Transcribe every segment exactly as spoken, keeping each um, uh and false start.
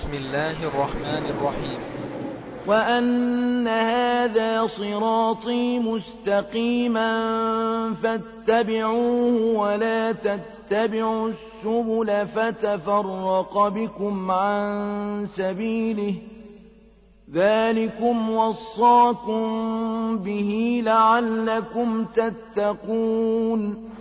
بسم الله الرحمن الرحيم. وأن هذا صراطي مستقيما فاتبعوه ولا تتبعوا السبل فتفرق بكم عن سبيله ذلكم وصاكم به لعلكم تتقون.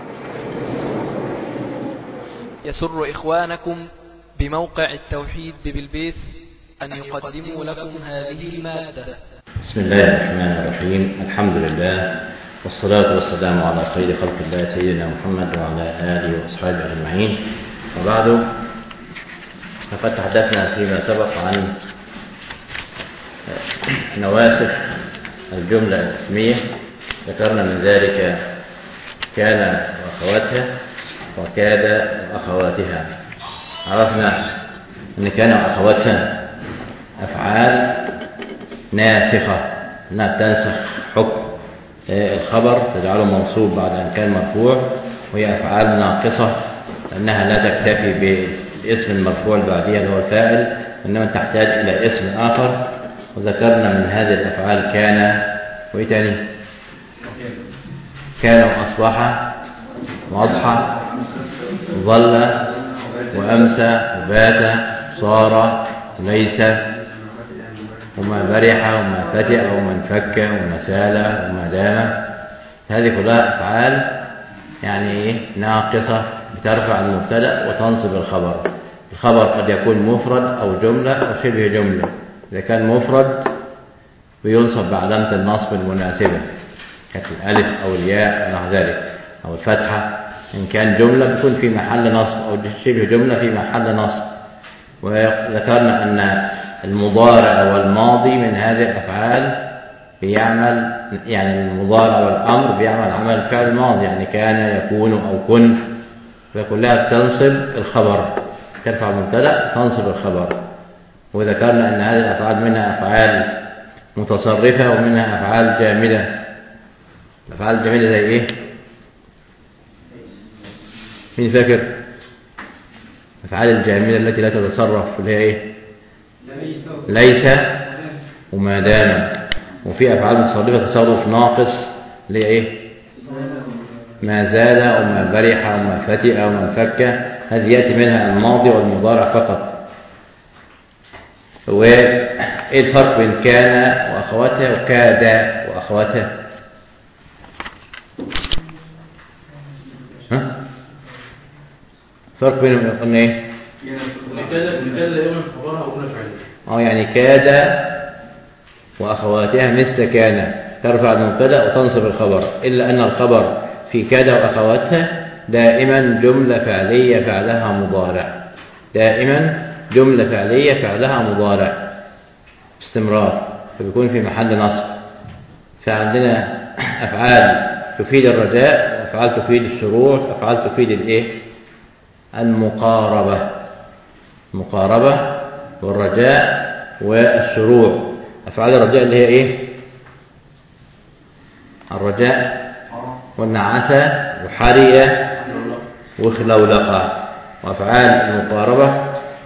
يسر إخوانكم بموقع التوحيد ببلبيس أن يقدموا لكم هذه المادة. بسم الله الرحمن الرحيم. الحمد لله والصلاة والسلام على خير خلق الله سيدنا محمد وعلى آله وأصحابه أجمعين، وبعد، فقد تحدثنا فيما سبق عن نواسخ الجملة الاسمية. ذكرنا من ذلك كان وأخواتها وكاد وأخواتها. عرفنا أن كان وأخواتها أفعال ناسخة، أنها تنسخ حكم الخبر تجعله منصوب بعد أن كان مرفوع، وهي أفعال ناقصة لأنها لا تكتفي بالاسم المرفوع بعدها اللي هو الفاعل، وإنما تحتاج إلى اسم آخر. وذكرنا من هذه الأفعال كان وإيه تاني؟ كان وأصبح وأضحى ظل وأمسى وبات صار ليس وما برح وما فتئ وما انفك وما سال وما دام. هذه كلها أفعال يعني ناقصة بترفع المبتدأ وتنصب الخبر. الخبر قد يكون مفرد أو جملة أو شبه جملة. إذا كان مفرد بينصب بعلامة النصب المناسبة كالألف أو الياء أو نحو ذلك أو الفتحة. إن كان جملة بيكون في محل نصب أو شبه جملة في محل نصب. وذكرنا أن المضارع والماضي من هذه الأفعال بيعمل، يعني المضارع والأمر بيعمل عمل الفعل الماضي، يعني كان يكون أو كن، فكلها بتنصب الخبر، ترفع المبتدأ تنصب الخبر. وذكرنا أن هذه الأفعال منها أفعال متصرفة ومنها أفعال جامدة. الأفعال الجامدة زي إيه؟ مين فاكر؟ أفعال الجامدة التي لا تتصرف اللي هي إيه؟ ليس وما دام. وفي أفعال متصرفة تصرف ناقص اللي هي إيه؟ ما زال وما برح وما فتئ وما انفك. هذه يأتي منها الماضي والمضارع فقط. وإيه الفرق بين كان وأخواتها وكاد وأخواتها؟ ها؟ فرق بينهم قلنا ايه؟ اه يعني كاد واخواتها مثل كان ترفع المبتدا وتنصب الخبر، الا ان الخبر في كاد واخواتها دائما جمله فعليه فعلها مضارع، دائما جمله فعليه فعلها مضارع باستمرار، فبيكون في محل نصب. فعندنا افعال تفيد الرجاء وافعال تفيد الشروع وافعال تفيد الايه؟ المقاربة. المقاربة والرجاء والشروع. أفعال الرجاء اللي هي إيه؟ الرجاء والنعاسة وحرية وخلولقة. وأفعال المقاربة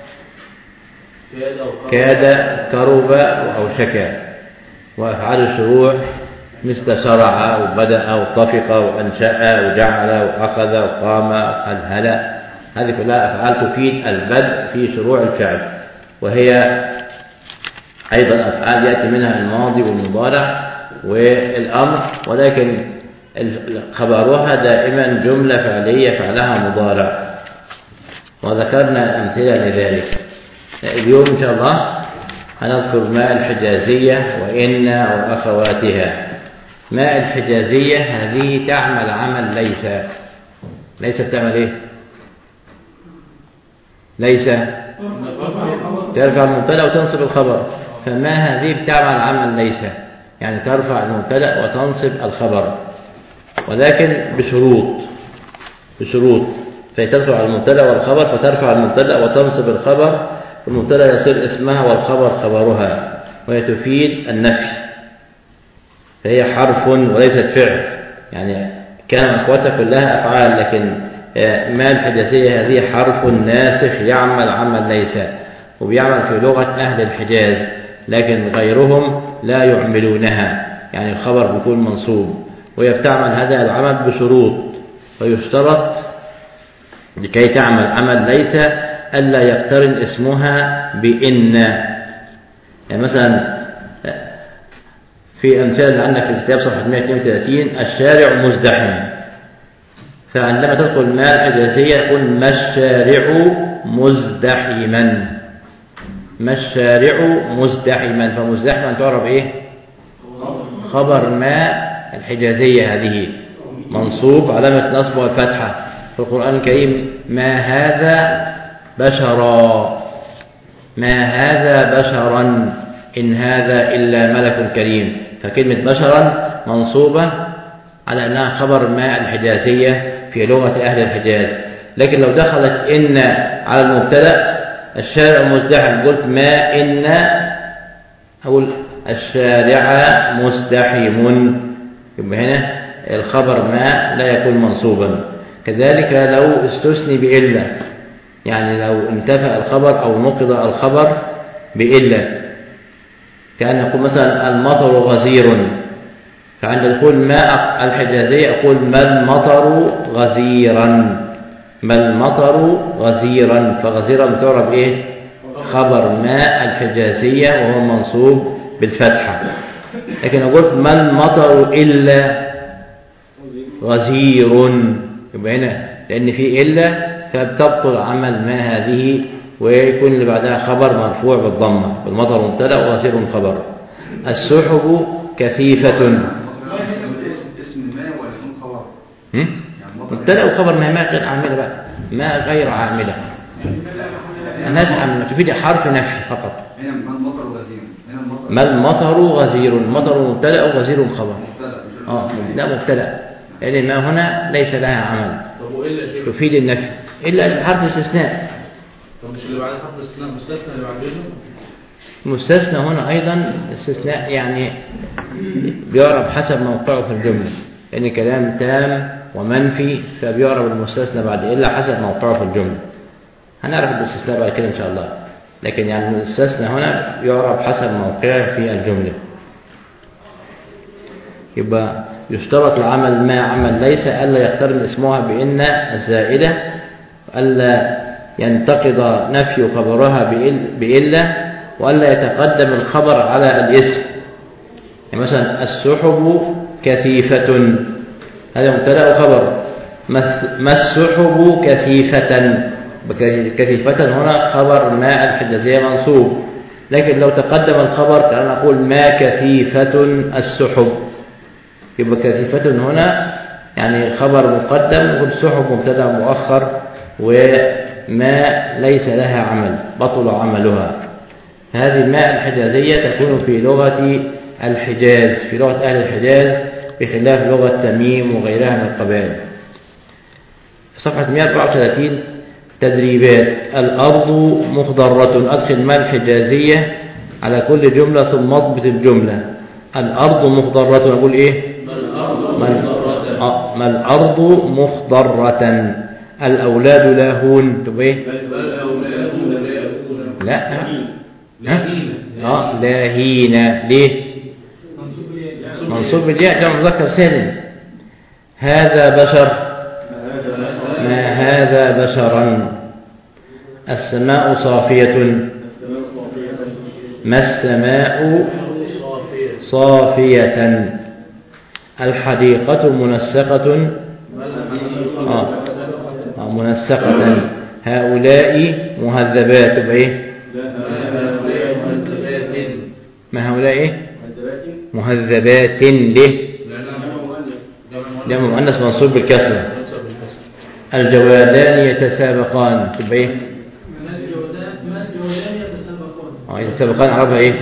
كاد كرب وأوشك. وأفعال الشروع مثل شرع وبدأ وطفق وأنشأ وجعل وأخذ وقام وأذهل. هذه كلها أفعال تفيد البدء في شروع الفعل، وهي أيضا أفعال يأتي منها الماضي والمضارع والأمر، ولكن خبرها دائما جملة فعلية فعلها مضارع. وذكرنا أمثلة لذلك. اليوم إن شاء الله هنذكر ماء الحجازية وإن وأخواتها. ماء الحجازية هذه تعمل عمل ليس. ليس بتعمل إيه؟ ليس ترفع المبتدا وتنصب الخبر. فما هذه بتعمل عمل ليس، يعني ترفع المبتدا وتنصب الخبر، ولكن بشروط بشروط فترفع المبتدا والخبر، فترفع المبتدا وتنصب الخبر، المبتدا يصير اسمها والخبر خبرها، وهي تفيد النفي، فهي حرف وليست فعل. يعني كان أخواتها كلها أفعال، لكن ما الحدثية هذه حرف ناسخ يعمل عمل ليس. وبيعمل في لغة أهل الحجاز، لكن غيرهم لا يعملونها، يعني الخبر بيكون منصوب، وهي بتعمل هذا العمل بشروط، فيشترط لكي تعمل عمل ليس ألا يقترن اسمها بإن. يعني مثلا في أمثال اللي عندك في الكتاب صفحة مئة واثنين وثلاثين: الشارع مزدحم، فعندما تدخل ما الحجازية يقول ما الشارع مزدحما، ما الشارع مزدحما، فمزدحما تعرف إيه؟ خبر ما الحجازية هذه منصوب علامة نصبه الفتحة. في القرآن الكريم ما هذا بشرا، ما هذا بشرا إن هذا إلا ملك كريم، فكلمة بشرا منصوبة على أنها خبر ما الحجازية في لغة أهل الحجاز. لكن لو دخلت إن على المبتدأ الشارع مزدحم، قلت ما إن، أقول الشارع مزدحم، يبقى هنا الخبر ما لا يكون منصوبا. كذلك لو استثني بإلا، يعني لو انتفى الخبر أو نقض الخبر بإلا، كان يقول مثلا المطر غزير، فعند دخول ما الحجازية أقول ما المطر غزيرا، ما المطر غزيرا، فغزيرا تعرف إيه؟ خبر ما الحجازية وهو منصوب بالفتحة. لكن أقول ما المطر إلا غزير، يبقى هنا لأن في إلا فبتبطل عمل ما هذه، ويكون اللي بعدها خبر مرفوع بالضمة، بالمطر مبتدأ وغزير خبر. السحب كثيفة، اسم ما ولا اسم خبر؟ مبتدأ وخبر، ما ما غير عاملة بقى، ما غير عاملة، نفي تفيد حرف نفي فقط. هنا ما المطر غزير، هنا المطر ما المطر غزير، المطر مبتدأ وغزير خبر. اه لا مبتدأ، لأن ما هنا ليس لها عمل، تفيد النفي إلا حرف استثناء. طب مش اللي بعد حرف الاستثناء مستثنى اللي بعد منه؟ مستثنى هنا أيضا استثناء، يعني بيعرب حسب موقعه في الجملة، لأن كلام تام ومنفي فبيعرب المستثنى بعد إلا حسب موقعه في الجملة. هنعرف الاستثناء بعد كده إن شاء الله، لكن يعني المستثنى هنا يعرب حسب موقعه في الجملة. يبقى يشترط العمل ما عمل ليس ألا يقترن اسمها بإن الزائدة، ألا ينتقض نفي خبرها بإلا، وألا يتقدم الخبر على الاسم. يعني مثلا السحب كثيفة، هذا مبتدأ وخبر، ما السحب كثيفة، كثيفة هنا خبر ما الحجازية منصوب، لكن لو تقدم الخبر كان نقول ما كثيفة السحب، يبقى كثيفة هنا يعني خبر مقدم، والسحب مبتدأ مؤخر، وما ليس لها عمل بطل عملها. هذه الماء الحجازية تكون في لغة الحجاز، في لغة أهل الحجاز، بخلاف لغة تميم وغيرها من القبائل. صفحة مئة وأربعة وثلاثين تدريبات. الأرض مخضرة، أدخل ما الحجازية على كل جملة ثم اضبط الجملة. الأرض مخضرة، نقول إيه؟ ما الأرض مخضرة. الأولاد لاهون، تبقى إيه؟ لا ها؟ اه لاهين، ليه؟ منصوب بالياء، جمع مذكر سالم. هذا بشر، ما هذا بشرا. السماء صافية، ما السماء صافية. الحديقة منسقة، آه. آه منسقة. هؤلاء مهذبات، بإيه؟ ما هؤلاء إيه؟ مهذبات، ليه؟ جمع مؤنث منصوب بالكسرة. الجوادان يتسابقان، تبقى إيه؟ اه يتسابقان، عربها إيه؟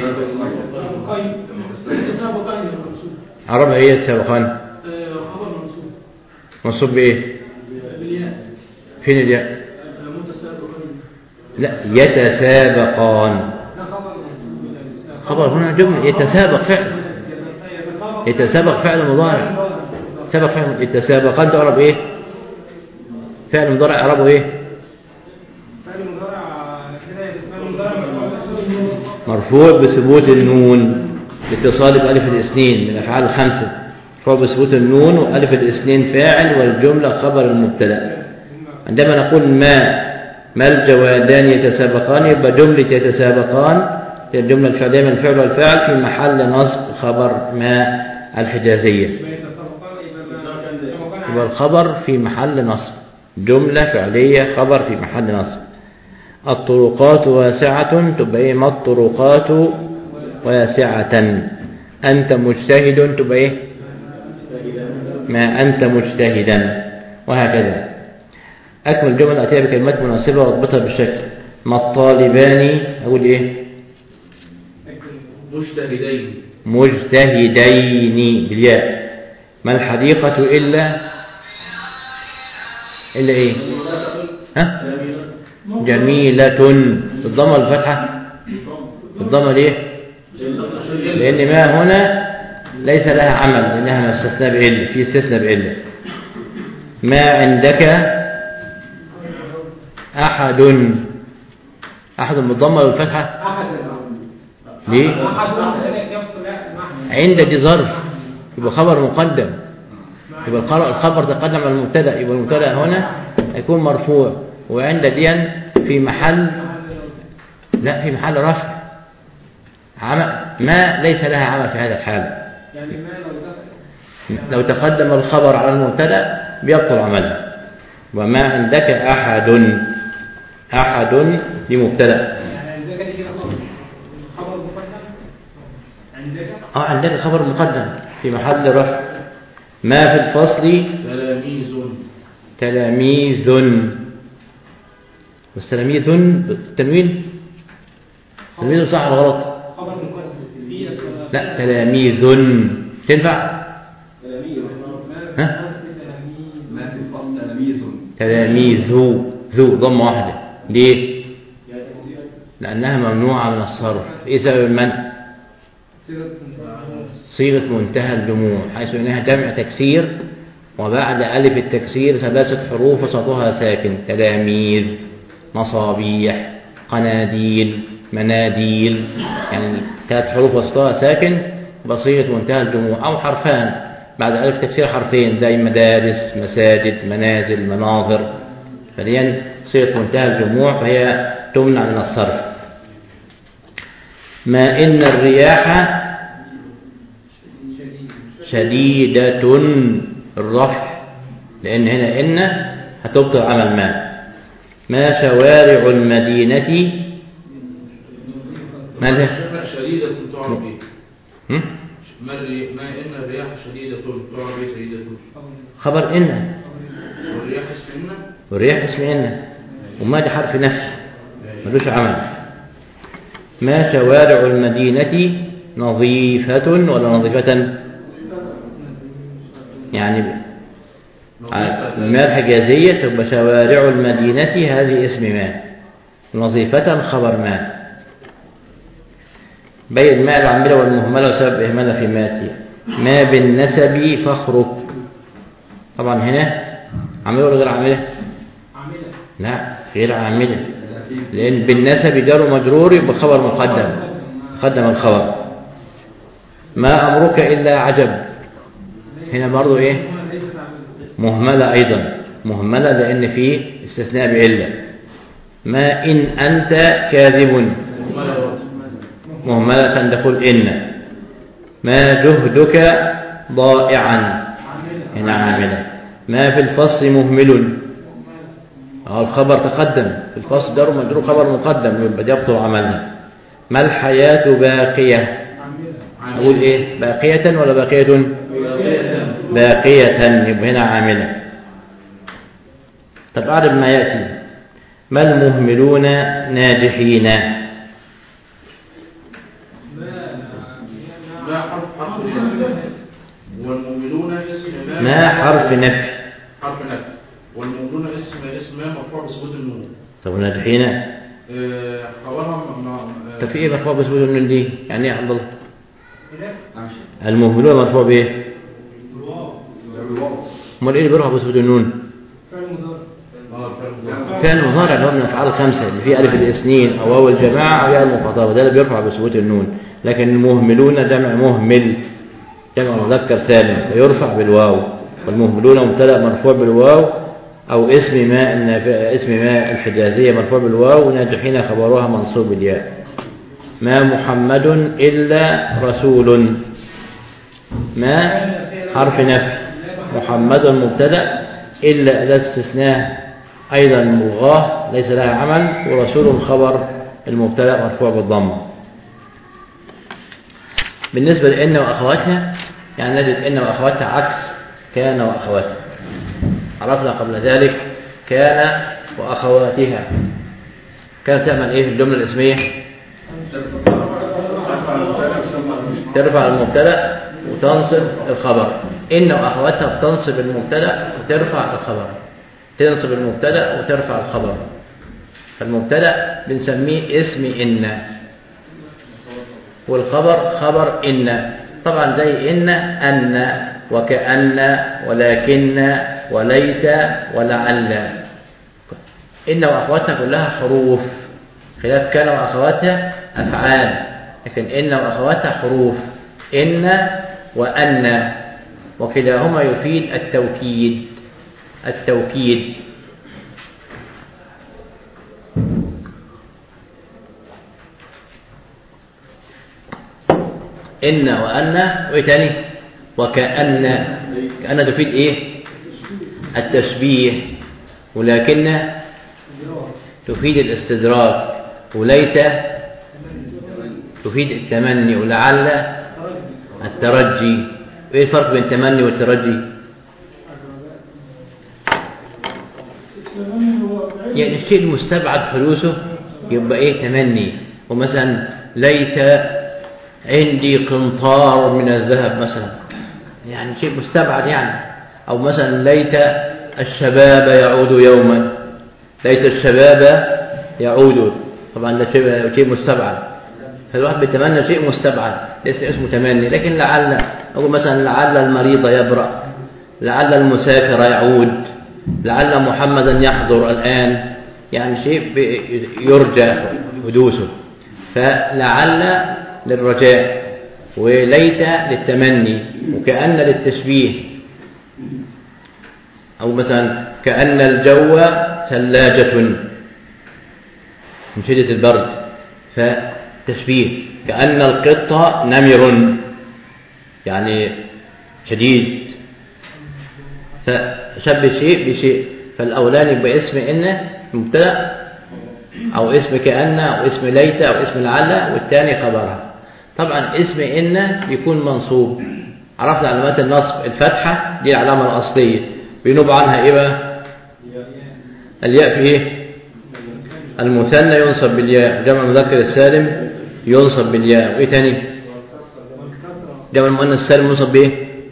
عربها إيه يتسابقان؟ منصوب بإيه؟ فين الياء؟ لا يتسابقان، خبر هنا جملة. يتسابق فعل، يتسابق فعل مضارع، سبق فعل. يتسابقان تعرب إيه؟ فعل مضارع، اعرابه إيه؟ فعل مضارع كده، فعل مضارع مرفوع بثبوت النون لاتصال بألف الاثنين من الأفعال الخمسة. مرفوع بثبوت النون وألف الاثنين فاعل والجملة خبر المبتدأ. عندما نقول ما ما الجوادان يتسابقان يبقى جملة يتسابقان هي الجملة الفعلية من الفعل والفاعل في محل نصب خبر ما الحجازية. يبقى الخبر في محل نصب جملة فعلية خبر في محل نصب. الطرقات واسعة تبقى ايه؟ ما الطرقات واسعة. أنت مجتهد تبقى ايه؟ ما أنت مجتهدا، وهكذا. أكمل جمل أتيها بكلمات مناسبة واضبطها بالشكل. ما الطالبان أقول ايه؟ مجتهدين مجتهدين بالياء. ما الحديقة إلا إلا إيه؟ ها؟ جميلة. الضمة الفتحة الضمة ليه؟ لأن ما هنا ليس لها عمل لأنها ما استثنى بإلا، في استثنى بإلا. ما عندك أحد أحد بالضمة والفتحة ليه؟ عند دي ظرف يبقى خبر مقدم، يبقى الخبر تقدم على المبتدا، يبقى المبتدا هنا يكون مرفوع، وعند دي في محل لا في محل رفع. ما ليس لها عمل في هذا الحال. لو تقدم الخبر على المبتدا بيبطل عمله. وما عندك أحد أحد لمبتدا. اه عندك خبر مقدم في محل رفع. ما في الفصل تلاميذ تلاميذ. بس تلاميذ بالتنوين تلاميذ صح ولا غلط؟ لا تلاميذ تنفع. ها ما في الفصل تلاميذ تلاميذ ذو ضمة واحدة. ليه؟ لأنها ممنوعة من الصرف. إيه سبب المنع؟ صيغة منتهى الجموع حيث إنها جمع تكسير وبعد ألف التكسير ثلاثة حروف وسطها ساكن. تلاميذ مصابيح قناديل مناديل، يعني ثلاث حروف وسطها ساكن بصيغة منتهى الجموع، أو حرفان بعد ألف تكسير حرفين زي مدارس مساجد منازل مناظر، فلين صيغة منتهى الجموع فهي تمنع من الصرف. ما إن الرياح شديدة الرفع لأن هنا إن هتبطل عمل ما. ما شوارع المدينة ماذا؟ شديدة تعرف إيه؟ ما ما إن الرياح شديدة تعرف إيه شديدة؟ خبر إن والرياح اسم إن والرياح اسم إن وما ده حرف نفي ملوش عمل. ما شوارع المدينة نظيفة ولا نظيفة؟ يعني الماء الحجازية تبقى شوارع المدينة هذه اسم ماء، نظيفة خبر ماء. بين الماء العاملة والمهملة وسبب إهمالها في ماتي. ما بالنسب فخرك. طبعا هنا عاملة ولا غير عاملة؟ لا غير عاملة لأن بالنسب جار مجرور يبقى خبر مقدم قدم الخبر. ما أمرك إلا عجب. هنا برضو إيه؟ مهملة أيضا مهملة لأن فيه استثناء بإلا. ما إن أنت كاذب مهملة تقول إن. ما جهدك ضائعا هنا عاملة. ما في الفصل مهمل الخبر تقدم في الفصل دار مجرور خبر مقدم يبقى يبطل عملها. ما الحياة باقية. أقول إيه باقية ولا باقية؟ باقية يبقى هنا عاملة. طب أعرف ما يأتي. ما المهملون ناجحين. ما حرف حرف والمهملون اسم ما حرف نفي حرف نفي والمهملون اسم اسم مرفوع بثبوت النون. طب ناجحين أه خبرها طب في ايه مرفوع بثبوت النون دي يعني ايه يا عبد الله؟ المهملون مرفوع بايه؟ امال ايه اللي بيرفع بثبوت النون؟ فعل مضارع اللي هو من الافعال الخمسه اللي فيه الف الاثنين او واو الجماعه او ياء المخاطبه، ده اللي بيرفع بثبوت النون. لكن المهملون جمع مهمل، جمع مذكر سالم فيرفع بالواو، والمهملون مبتدا مرفوع بالواو او اسم ما اسم ما الحجازيه مرفوع بالواو، وناجحين خبرها منصوب بالياء. ما محمد الا رسول، ما حرف نفي، محمد مبتدا، الا اداه استثناء ايضا ملغاه ليس لها عمل، ورسول خبر المبتدا مرفوع بالضمه. بالنسبه لان واخواتها يعني نجد ان واخواتها عكس كان واخواتها. عرفنا قبل ذلك كان واخواتها كانت تعمل ايه في الجمله الاسميه؟ ترفع المبتدا وتنصب الخبر. ان واخواتها بتنصب المبتدا وترفع الخبر، تنصب المبتدا وترفع الخبر. فالمبتدا بنسميه اسم ان، والخبر خبر ان. طبعا زي ان ان وكأن ولكن وليت ولعل. ان واخواتها كلها حروف، خلاف كان واخواتها افعال، لكن ان واخواتها حروف، ان وان، وكلاهما يفيد التوكيد. التوكيد إن وأن وإيه تاني؟ وكأن. كأن تفيد إيه؟ التشبيه. ولكن تفيد الاستدراك. وليت تفيد التمني. ولعل الترجي. وإيه الفرق بين التمني والترجي؟ يعني الشيء المستبعد حدوثه يبقى إيه؟ تمني. ومثلا ليت عندي قنطار من الذهب مثلا، يعني شيء مستبعد يعني. أو مثلا ليت الشباب يعود يوما، ليت الشباب يعود، طبعا ده شيء مستبعد. فالواحد بيتمنى شيء مستبعد ليس اسمه تمني. لكن لعل، أقول مثلا لعل المريض يبرأ، لعل المسافر يعود، لعل محمدا يحضر الآن، يعني شيء يرجى حدوثه. فلعل للرجاء، وليت للتمني، وكأن للتشبيه. أو مثلا كأن الجو ثلاجة من شدة البرد، فتشبيه. كأن القط نمر يعني شديد، فشبه شيء بشيء. فالأولاني يبقى اسم إن مبتدأ، أو اسم كأن، أو اسم ليت، أو اسم لعل، والثاني خبرها. طبعا اسم إن بيكون منصوب. عرفنا علامات النصب، الفتحة دي العلامة الأصلية، بينوب عنها إيه بقى؟ الياء في إيه؟ المثنى ينصب بالياء، جمع المذكر السالم ينصب بالياء. وإيه تاني؟ جمع المؤنث السالم ينصب بإيه؟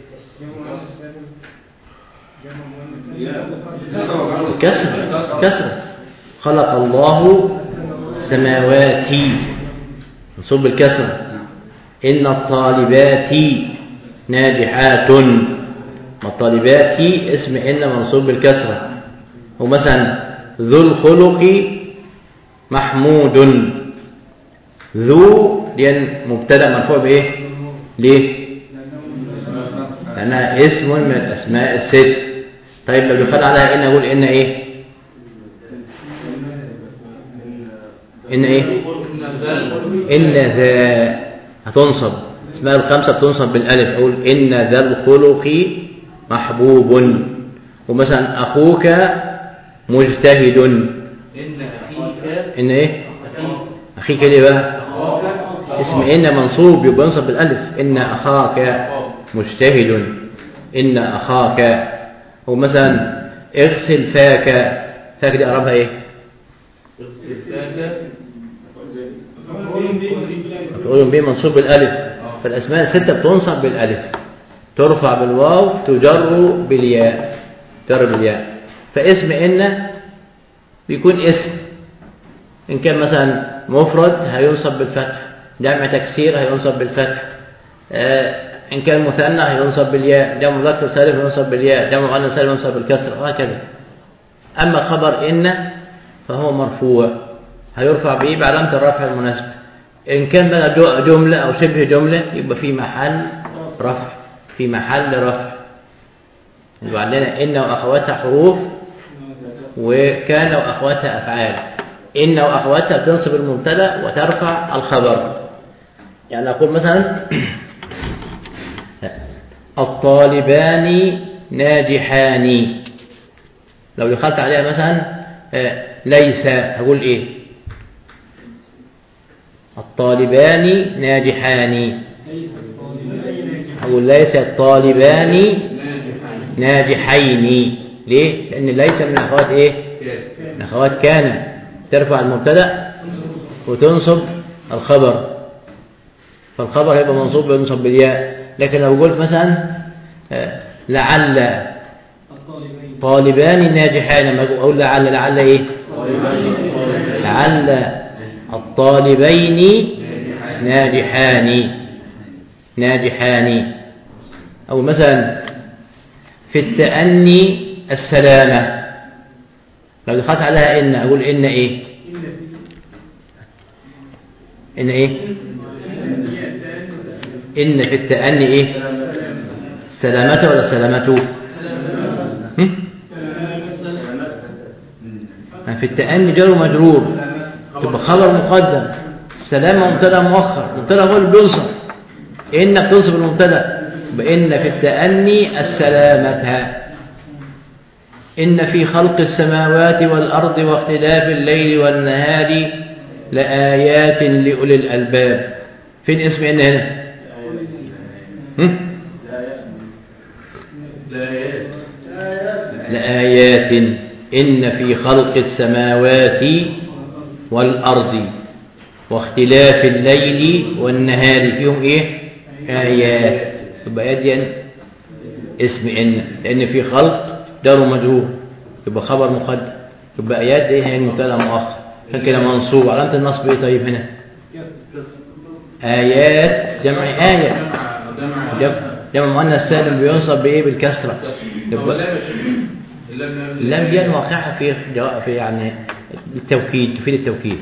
كسر. كسر. خلق الله السماوات منصوب بالكسر. إن الطالبات ناجحات، ما الطالبات اسم إن منصوب بالكسرة. ومثلا ذو الخلق محمود، ذو لأن مبتدأ مرفوع بإيه؟ ليه؟ لأنها اسم من الأسماء الست. طيب لو دخل عليها إن أقول إن إيه؟ إن إيه؟ إن ذا هتنصب، اسماء الخمسة بتنصب بالألف. أقول إن ذا الخلق محبوب. ومثلا أخوك مجتهد، إن أخيك إن إيه؟ أخيك ليه بقى؟ اسم إن منصوب يبقى ينصب بالألف. إن أخاك مجتهد، إن أخاك. ومثلا اغسل فاك، فاك دي أقربها إيه؟ تقولون به منصوب بالألف. فالأسماء الستة بتنصب بالألف، ترفع بالواو، تجر بالياء، تجر بالياء. فاسم إن بيكون اسم، إن كان مثلا مفرد هينصب بالفتح، جمع تكسير هينصب بالفتح، إن كان مثنى هينصب بالياء، جمع مذكر سالم هينصب بالياء، جمع مؤنث سالم هينصب بالكسر، وهكذا. أما خبر إن فهو مرفوع، هيرفع بإيه؟ بعلامة الرفع المناسبة. إن كان بقى جملة أو شبه جملة يبقى في محل رفع، في محل رفع. يبقى عندنا إن وأخواتها حروف، وكان وأخواتها أفعال. إن وأخواتها تنصب المبتدأ وترفع الخبر. يعني أقول مثلا الطالبان ناجحان، لو دخلت عليها مثلا ليس هقول إيه؟ الطالبان ناجحان، هقول ليس الطالبان ناجحين. ليه؟ لأن ليس من أخوات إيه؟ من أخوات كان، ترفع المبتدأ وتنصب الخبر، فالخبر هيبقى منصوب وينصب بالياء. لكن لو قلت مثلا لعل طالبان ناجحان، لما أقول لعل لعل إيه؟ لعل الطالبين ناجحان ناجحان. أو مثلا في التأني السلامة، لو دخلت عليها إن أقول إن إيه؟ إن إيه؟ إن في التأني إيه؟ سلامته ولا سلامته؟ في التأني جار ومجرور، يبقى خبر مقدم، السلامة مبتدأ مؤخر، مبتدأ هو اللي بينصب، إنك تنصب المبتدأ. بإن في التأني السلامة. إن في خلق السماوات والأرض واختلاف الليل والنهار لآيات لأولي الألباب. فين اسم إن هنا؟ لآيات. إن في خلق السماوات والأرض واختلاف الليل والنهار فيهم إيه؟ آيات. يبقى آيات دي اسم إن، لأن في خلق جار ومجرور، يبقى خبر مقدم. يبقى آيات دي هي المبتدأ مؤخر، فكده منصوب. علامة النصب إيه طيب هنا؟ آيات جمع آية، جمع مؤنث سالم بينصب بإيه؟ بالكسرة. يبقى اللام دي واقعة في في يعني التوكيد، تفيد التوكيد.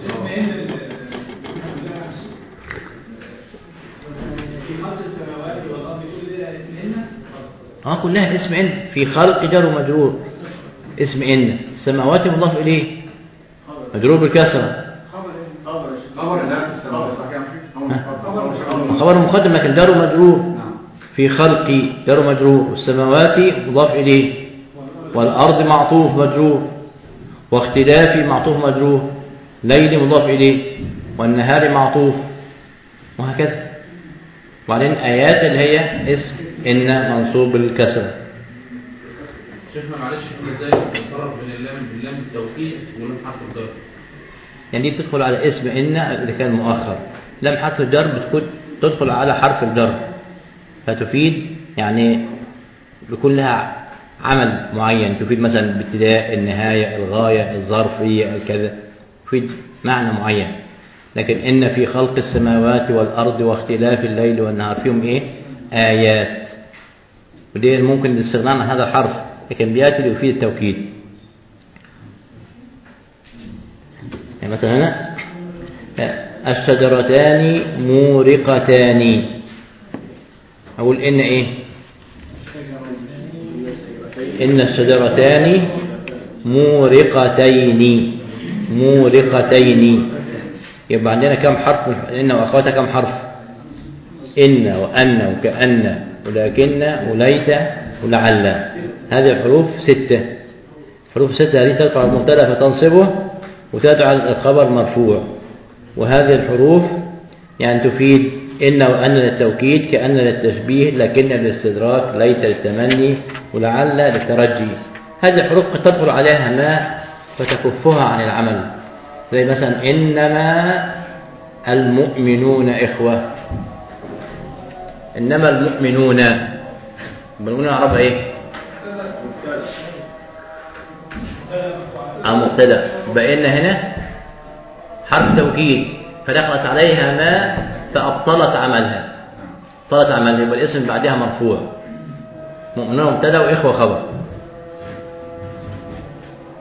اه كلها اسم إن، في خلق جار ومجرور اسم إن. السماوات مضاف إليه مجرور بالكسرة، خبر مقدم لكن جار ومجرور. في خلق جار ومجرور، والسماوات مضاف إليه، والأرض معطوف مجرور، واختلافي معطوف مجرور، ليل مضاف إليه، والنهار معطوف، وهكذا. وبعدين آيات اللي هي اسم إن منصوب بالكسرة. شيخنا معلش احنا ازاي بنفرق بين اللام اللام التوكيد ولام حرف الجر؟ يعني دي بتدخل على اسم إن اللي كان مؤخر. لام حرف الجر بتكون تدخل على حرف الجر، فتفيد يعني بيكون لها عمل معين، تفيد مثلا الابتداء، النهاية، الغاية، الظرفية، الكذا، تفيد معنى معين. لكن إن في خلق السماوات والأرض واختلاف الليل والنهار فيهم إيه؟ آيات. ودي ممكن الاستغناء عن هذا الحرف، لكن بيأتي ليفيد التوكيد. يعني مثلا هنا الشجرتان مورقتان، أقول إن إيه؟ إن الشجرتان مورقتين مورقتين. يبقى عندنا كم حرف؟ إن وأخواتها كم حرف؟ إن وأن وكأن ولكن وليت ولعل. هذه الحروف ستة. حروف ستة هذه ترفع المبتدأ فتنصبه وتجعل الخبر مرفوع. وهذه الحروف يعني تفيد إن وأن للتوكيد، كأن للتشبيه، لكن للاستدراك، ليت للتمني، ولعل للترجي. هذه الحروف قد تدخل عليها ما فتكفها عن العمل، زي مثلا إنما المؤمنون إخوة. إنما المؤمنون، المؤمنون عربها إيه؟ المبتدأ. بقينا هنا حرف توكيد فدخلت عليها ما فأبطلت عملها، أبطلت عملها، يبقى الاسم بعدها مرفوع. مؤمنون مبتدأ وإخوة خبر.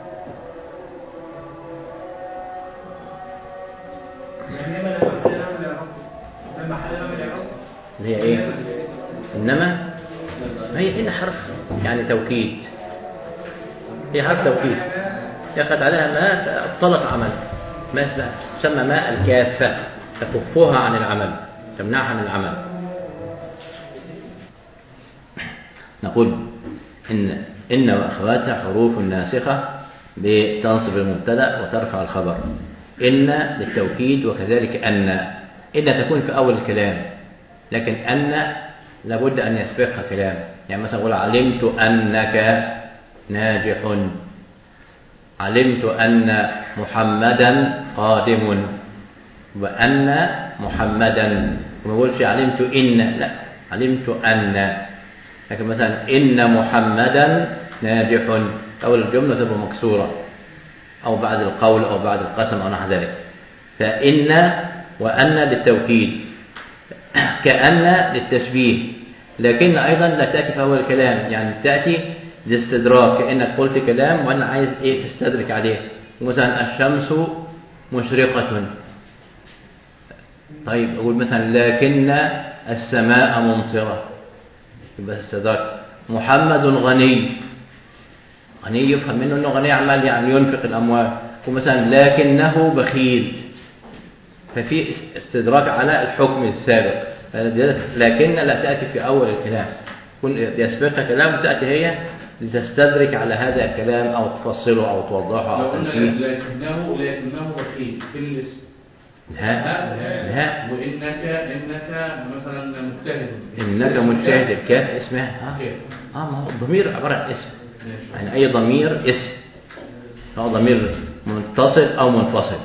اللي هي إيه؟ إنما ما هي إن حرف يعني توكيد، هي حرف توكيد يأخذ عليها ما فأبطلت عمل، ما اسمها تسمى ماء الكافة، تكفها عن العمل، تمنعها عن العمل. نقول إن إن وأخواتها حروف ناسخة بتنصب المبتدأ وترفع الخبر. إن للتوكيد، وكذلك أن إن تكون في أول الكلام، لكن أن لابد أن يسبقها كلام. يعني مثلا أقول علمت أنك ناجح، علمت أن محمدا قادم، وأن محمدا، وما أقولش علمت إن، لا علمت أن. لكن مثلا إن محمدا ناجح، أول الجملة تبقى مكسورة أو بعد القول أو بعد القسم أو نحو ذلك. فإن وأن للتوكيد، كأن للتشبيه، لكن أيضا لا تأتي في أول الكلام، يعني تأتي لاستدراك، كأنك قلت كلام وأنا عايز إيه تستدرك عليه. مثلا الشمس مشرقة، طيب أقول مثلا لكن السماء ممطرة، يبقى استدركت. محمد غني، غني يفهم منه أنه غني عمال يعني ينفق الأموال. ومثلا لكنه بخيل، ففي استدراك على الحكم السابق. لكن لا تأتي في أول الكلام، يسبقها كلام تأتي هي لتستدرك على هذا الكلام أو تفصله أو توضحه أو تنفيه. لكنه لكنه بخيل في الاسم. لا لا. وإنك إنك مثلا مجتهد، إنك مجتهد، الكاف اسمها اه اه ما هو الضمير عبارة عن اسم، يعني أي ضمير اسم، هو ضمير متصل أو منفصل.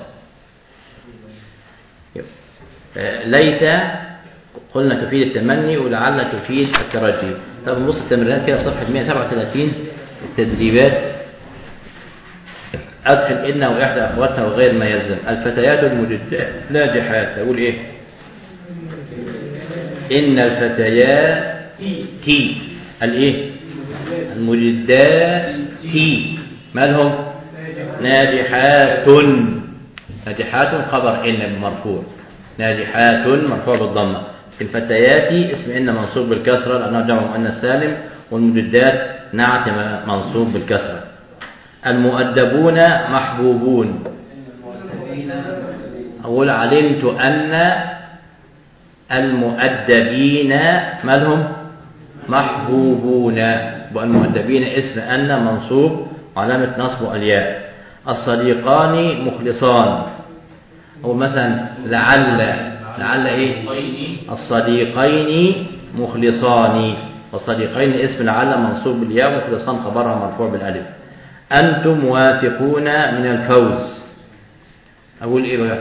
ليت قلنا تفيد التمني، ولعل تفيد الترجي. طب نبص التمرينات كده في صفحة مئة وسبعة وثلاثين، التدريبات. أدخل إن وإحدى أخواتها وغير ما يلزم. الفتيات المجدات ناجحات، أقول إيه؟ إن الفتيات تي الإيه؟ المجدات تي مالهم؟ ناجحات. ناجحات خبر إن بمرفوع، ناجحات مرفوع بالضمة. الفتيات اسم إن منصوب بالكسرة لأنه جمع مؤنث سالم، والمجدات نعت منصوب بالكسرة. المؤدبون محبوبون، أقول علمت أن المؤدبين مالهم؟ محبوبون. والمؤدبين اسم أن منصوب وعلامة نصبه الياء. الصديقان مخلصان، أو مثلا لعل لعل إيه؟ الصديقين مخلصان، والصديقين اسم لعل منصوب بالياء، مخلصان خبرها مرفوع بالالف. أنتم واثقون من الفوز، أقول إيه بقى؟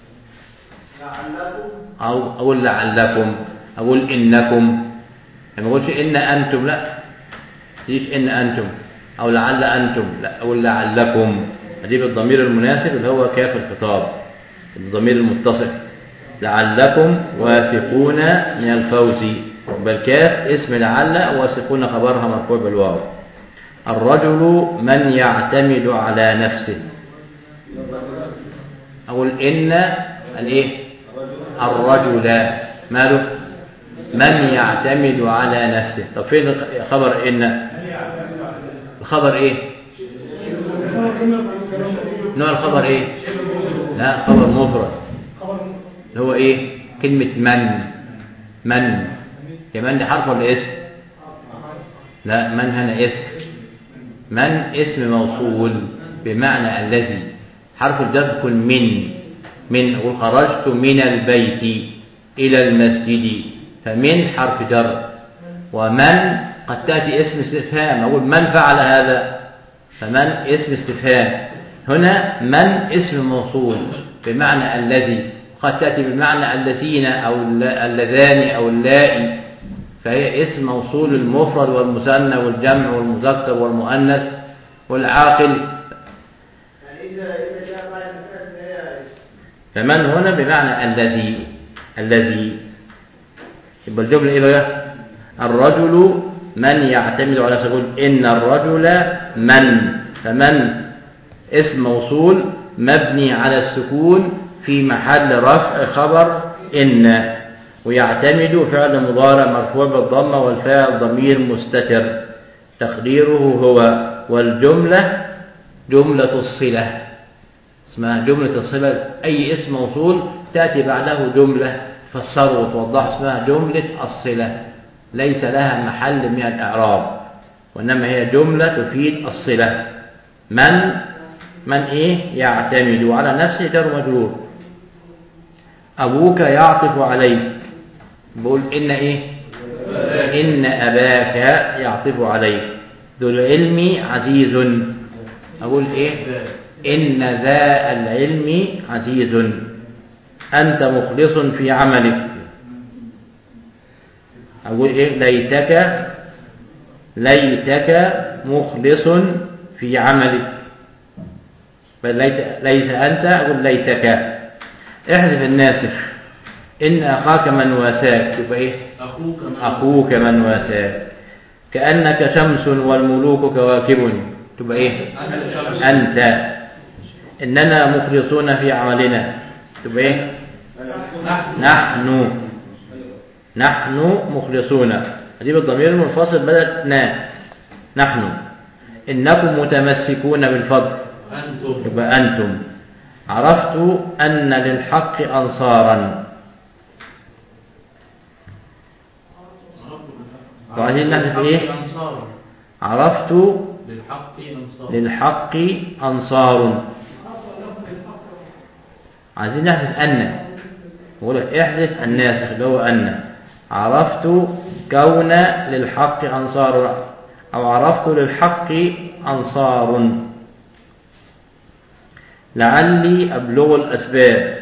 أو أقول لعلكم، أقول إنكم. ما أقولش إن أنتم، لا ليش إن أنتم أو لعل أنتم، لا أقول لعلكم. أجيب الضمير المناسب اللي هو كاف الخطاب، الضمير المتصل. لعلكم واثقون من الفوز، بالكاف اسم لعل، واثقون خبرها مرفوع بالواو. الرجل من يعتمد على نفسه، أقول إن الإيه؟ الرجل ماله؟ من يعتمد على نفسه. طب فين خبر إن؟ الخبر إيه؟ نوع الخبر إيه؟ لا خبر مفرد، اللي هو إيه؟ كلمة من. من كمان دي حرف ولا اسم؟ لا، من هنا اسم. من اسم موصول بمعنى الذي، حرف الجر يكون من. من أقول خرجت من البيت إلى المسجد، فمن حرف جر. ومن قد تأتي اسم استفهام، أقول من فعل هذا، فمن اسم استفهام. هنا من اسم موصول بمعنى الذي، قد تأتي بمعنى الذين أو اللذان أو اللائي، فهي اسم موصول المفرد والمثنى والجمع والمذكر والمؤنث والعاقل. فمن هنا بمعنى الذي. الذي يبقى الجملة إيه بقى؟ الرجل من يعتمد على نفسه، إن الرجل من، فمن اسم موصول مبني على السكون في محل رفع خبر إن. ويعتمد فعل مضارع مرفوع بالضمة والفاعل ضمير مستتر تقديره هو، والجملة جملة الصلة، اسمها جملة الصلة. أي اسم موصول تأتي بعده جملة تفسره وتوضحه اسمها جملة الصلة، ليس لها محل من الإعراب، وإنما هي جملة تفيد الصلة. من من إيه يعتمد على نفسه جر مجرور. أبوك يعطف عليك، بقول إن إيه إن أباك يعطف عليك. ذو العلم عزيز، أقول إيه إن ذا العلم عزيز. أنت مخلص في عملك، أقول إيه ليتك ليتك مخلص في عملك، بل ليت ليس أنت، أقول ليتك. احذف الناسخ. إن أخاك من واساك، يبقى إيه أخوك من, أخوك من واساك. كأنك شمس والملوك كواكب، تبقى إيه أنت. إننا مخلصون في عملنا، تبقى إيه نحن نحن مخلصون. هذه بالضمير المنفصل بدأت نا نحن. إنكم متمسكون بالفضل، أنتم يبقى أنتم. عرفت أن للحق أنصارا، وعايزين نحذف إيه عرفت للحق أنصار للحق أنصار. عايزين نحذف أن، نقول احذف الناسخ اللي هو أن. عرفت كون للحق أنصار، أو عرفت للحق أنصار. لعلي أبلغ الأسباب،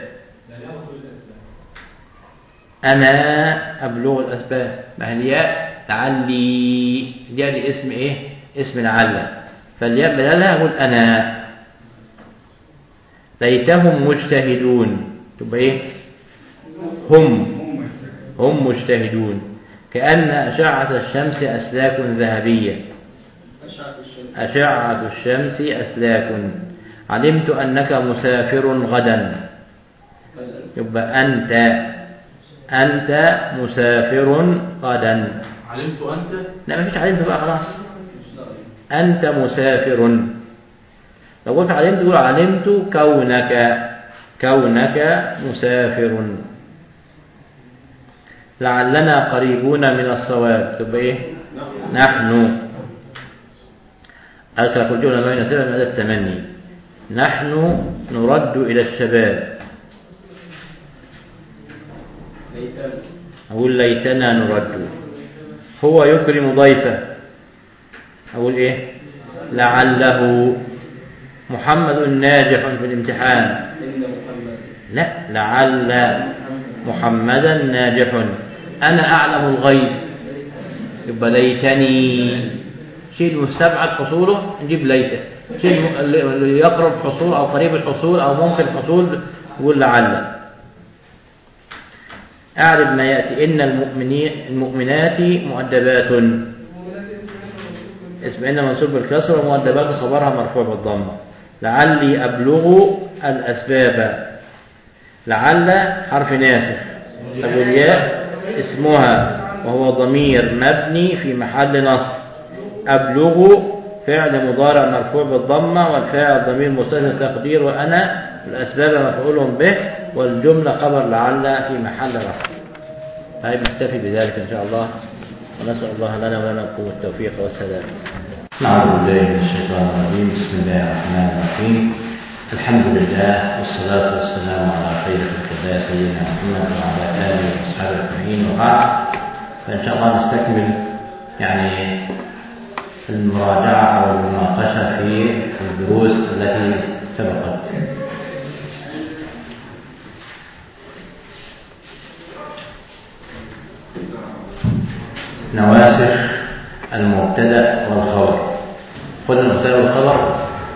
أنا أبلغ الأسباب. ما هي الياء لعلي، الياء دي اسم إيه اسم لعل، فالياء بدلها أقول أنا. ليتهم مجتهدون، تبقى إيه هم هم مجتهدون. كأن أشعة الشمس أسلاك ذهبية، أشعة الشمس أسلاك. علمت أنك مسافر غدا، يبقى أنت أنت مسافر غدا. علمت أنت لا ما فيش علمت بقى خلاص، أنت مسافر. لو قلت علمت تقول علمت كونك كونك مسافر. لعلنا قريبون من الصواب، تبقى إيه نحن. أذكر كل جملة ما يناسبها من هذا التمني. نحن نرد إلى الشباب، أقول ليتنا نرد. هو يكرم ضيفه، أقول إيه لعله. محمد ناجح في الامتحان، لا لعل محمدا ناجح. أنا أعلم الغيب، يبقى ليتني. شيء مستبعد حصوله نجيب ليته، شيء اللي يقرب حصول أو قريب الحصول أو ممكن الحصول يقول لعل. أعرف ما يأتي. إن المؤمنين المؤمنات مؤدبات، اسم إن منصوب بالكسر، ومؤدبات خبرها مرفوع بالضمة. لعلي أبلغ الأسباب. لعل حرف ناسخ، أبو الياء اسمها وهو ضمير مبني في محل نصب. أبلغ فعل مضارع مرفوع بالضمة والفاعل ضمير مستتر تقدير وأنا. الأسباب مفعول به، والجملة خبر لعل في محل رفع. هاي نكتفي بذلك إن شاء الله، ونسأل الله لنا ولكم التوفيق والسلام. أعوذ بالله من الشيطان الرجيم. بسم الله الرحمن الرحيم. الحمد لله والصلاة والسلام على خير خلق الله سيدنا محمد وعلى آله وأصحابه أجمعين، وبعد. فإن شاء الله نستكمل يعني المراجعة أو المناقشة في الدروس التي سبقت. نواسخ المبتدأ والخبر. قلنا المبتدأ والخبر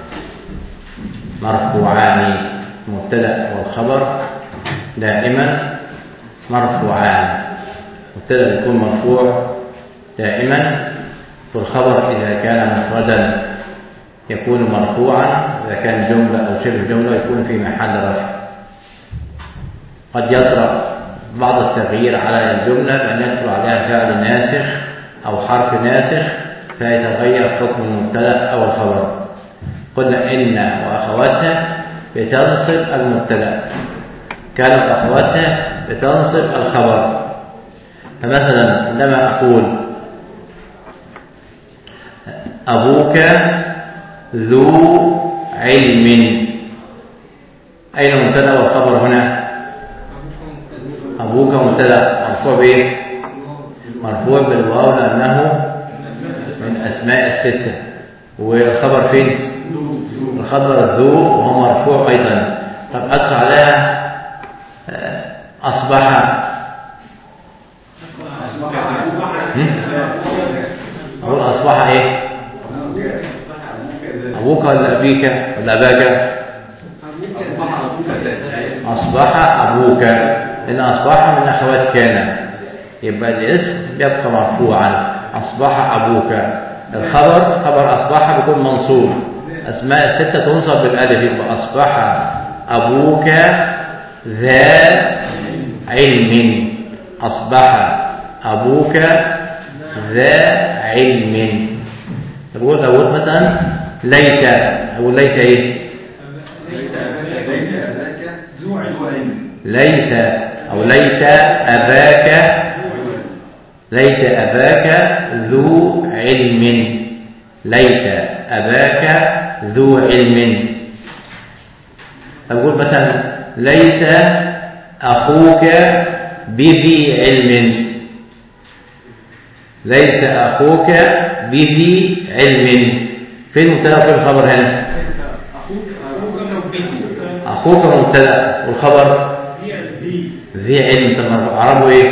مرفوعان، المبتدأ والخبر دائما مرفوعان. المبتدأ يكون مرفوع دائما، والخبر إذا كان مفردا يكون مرفوعا، إذا كان جملة أو شبه جملة يكون في محل رفع. قد يطرأ بعض التغيير على الجملة بأن يدخل عليها فعل ناسخ أو حرف ناسخ فيتغير حكم المبتدأ أو الخبر. قلنا إن وأخواتها بتنصب المبتدأ، كانت أخواتها بتنصب الخبر. فمثلا عندما أقول أبوك ذو علم، أين المبتدأ والخبر هنا؟ أبوك مبتدأ مرفوع بإيه؟ مرفوع بالواو لأنه من أسماء الستة. والخبر فين؟ الخبر ذو وهو مرفوع أيضا. طب أدخل عليها أصبح، أقول أصبح إيه؟ أبوك ولا أبيك ولا أباك؟ أصبح أبوك، لأن أصبح من أخوات كان، يبقى الاسم يبقى مرفوعا. أصبح أبوك. الخبر خبر أصبح بيكون منصوب، أسماء الستة تنصب بالألف، يبقى أصبح أبوك ذا علم. أصبح أبوك ذا علم. تقول أقول مثلا ليت، أقول ليت إيه؟ ليت أو ليت أباك، ليت أباك ذو علم، ليت أباك ذو علم. أقول مثلا ليس أخوك بذي علم، ليس أخوك بذي علم. فين المبتدأ وفين الخبر هنا؟ أخوك مبتدأ والخبر ذي علم. طب عربه إيه؟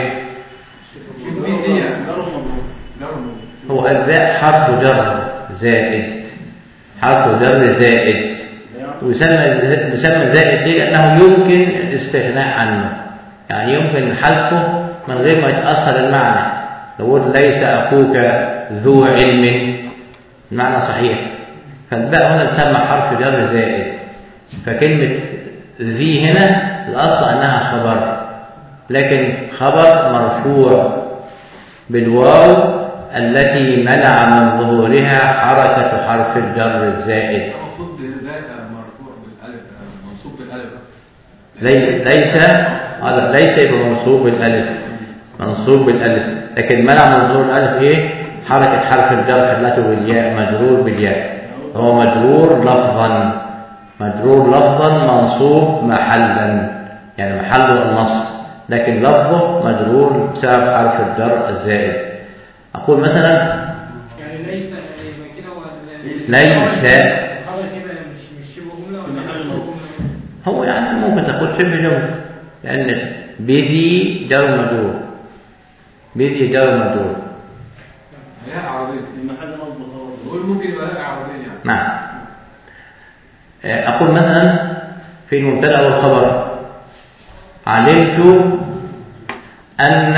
هو الذاء حرف جر زائد، حرف جر زائد، ويسمى يسمى زائد ليه؟ لأنه يمكن الاستغناء عنه، يعني يمكن حذفه من غير ما يتأثر المعنى. لو قلت ليس أخوك ذو علم المعنى صحيح، فالباء هنا تسمى حرف جر زائد. فكلمة ذي هنا الأصل أنها خبر، لكن خبر مرفوع بالواو التي منع من ظهورها حركة حرف الجر الزائد. المفروض ذاك مرفوع بالالف منصوب بالالف. ليس هذا ليس يبقى منصوب بالالف، منصوب بالالف، لكن منع من ظهور الالف ايه؟ حركة حرف الجر خلته بالياء، مجرور بالياء. هو مجرور لفظا، مجرور لفظا منصوب محلا، يعني محله النصب، لكن لفظه مجرور بسبب حرف الجر الزائد. أقول مثلا يعني ليس ليس هو يعني ممكن تقول شبه جملة، لأن بذي جر مجرور، بذي جر مجرور. هي عربية المحل مظبوط، نقول ممكن يبقى هي عربية يعني. نعم. أقول مثلا في المبتدأ والخبر علمت أن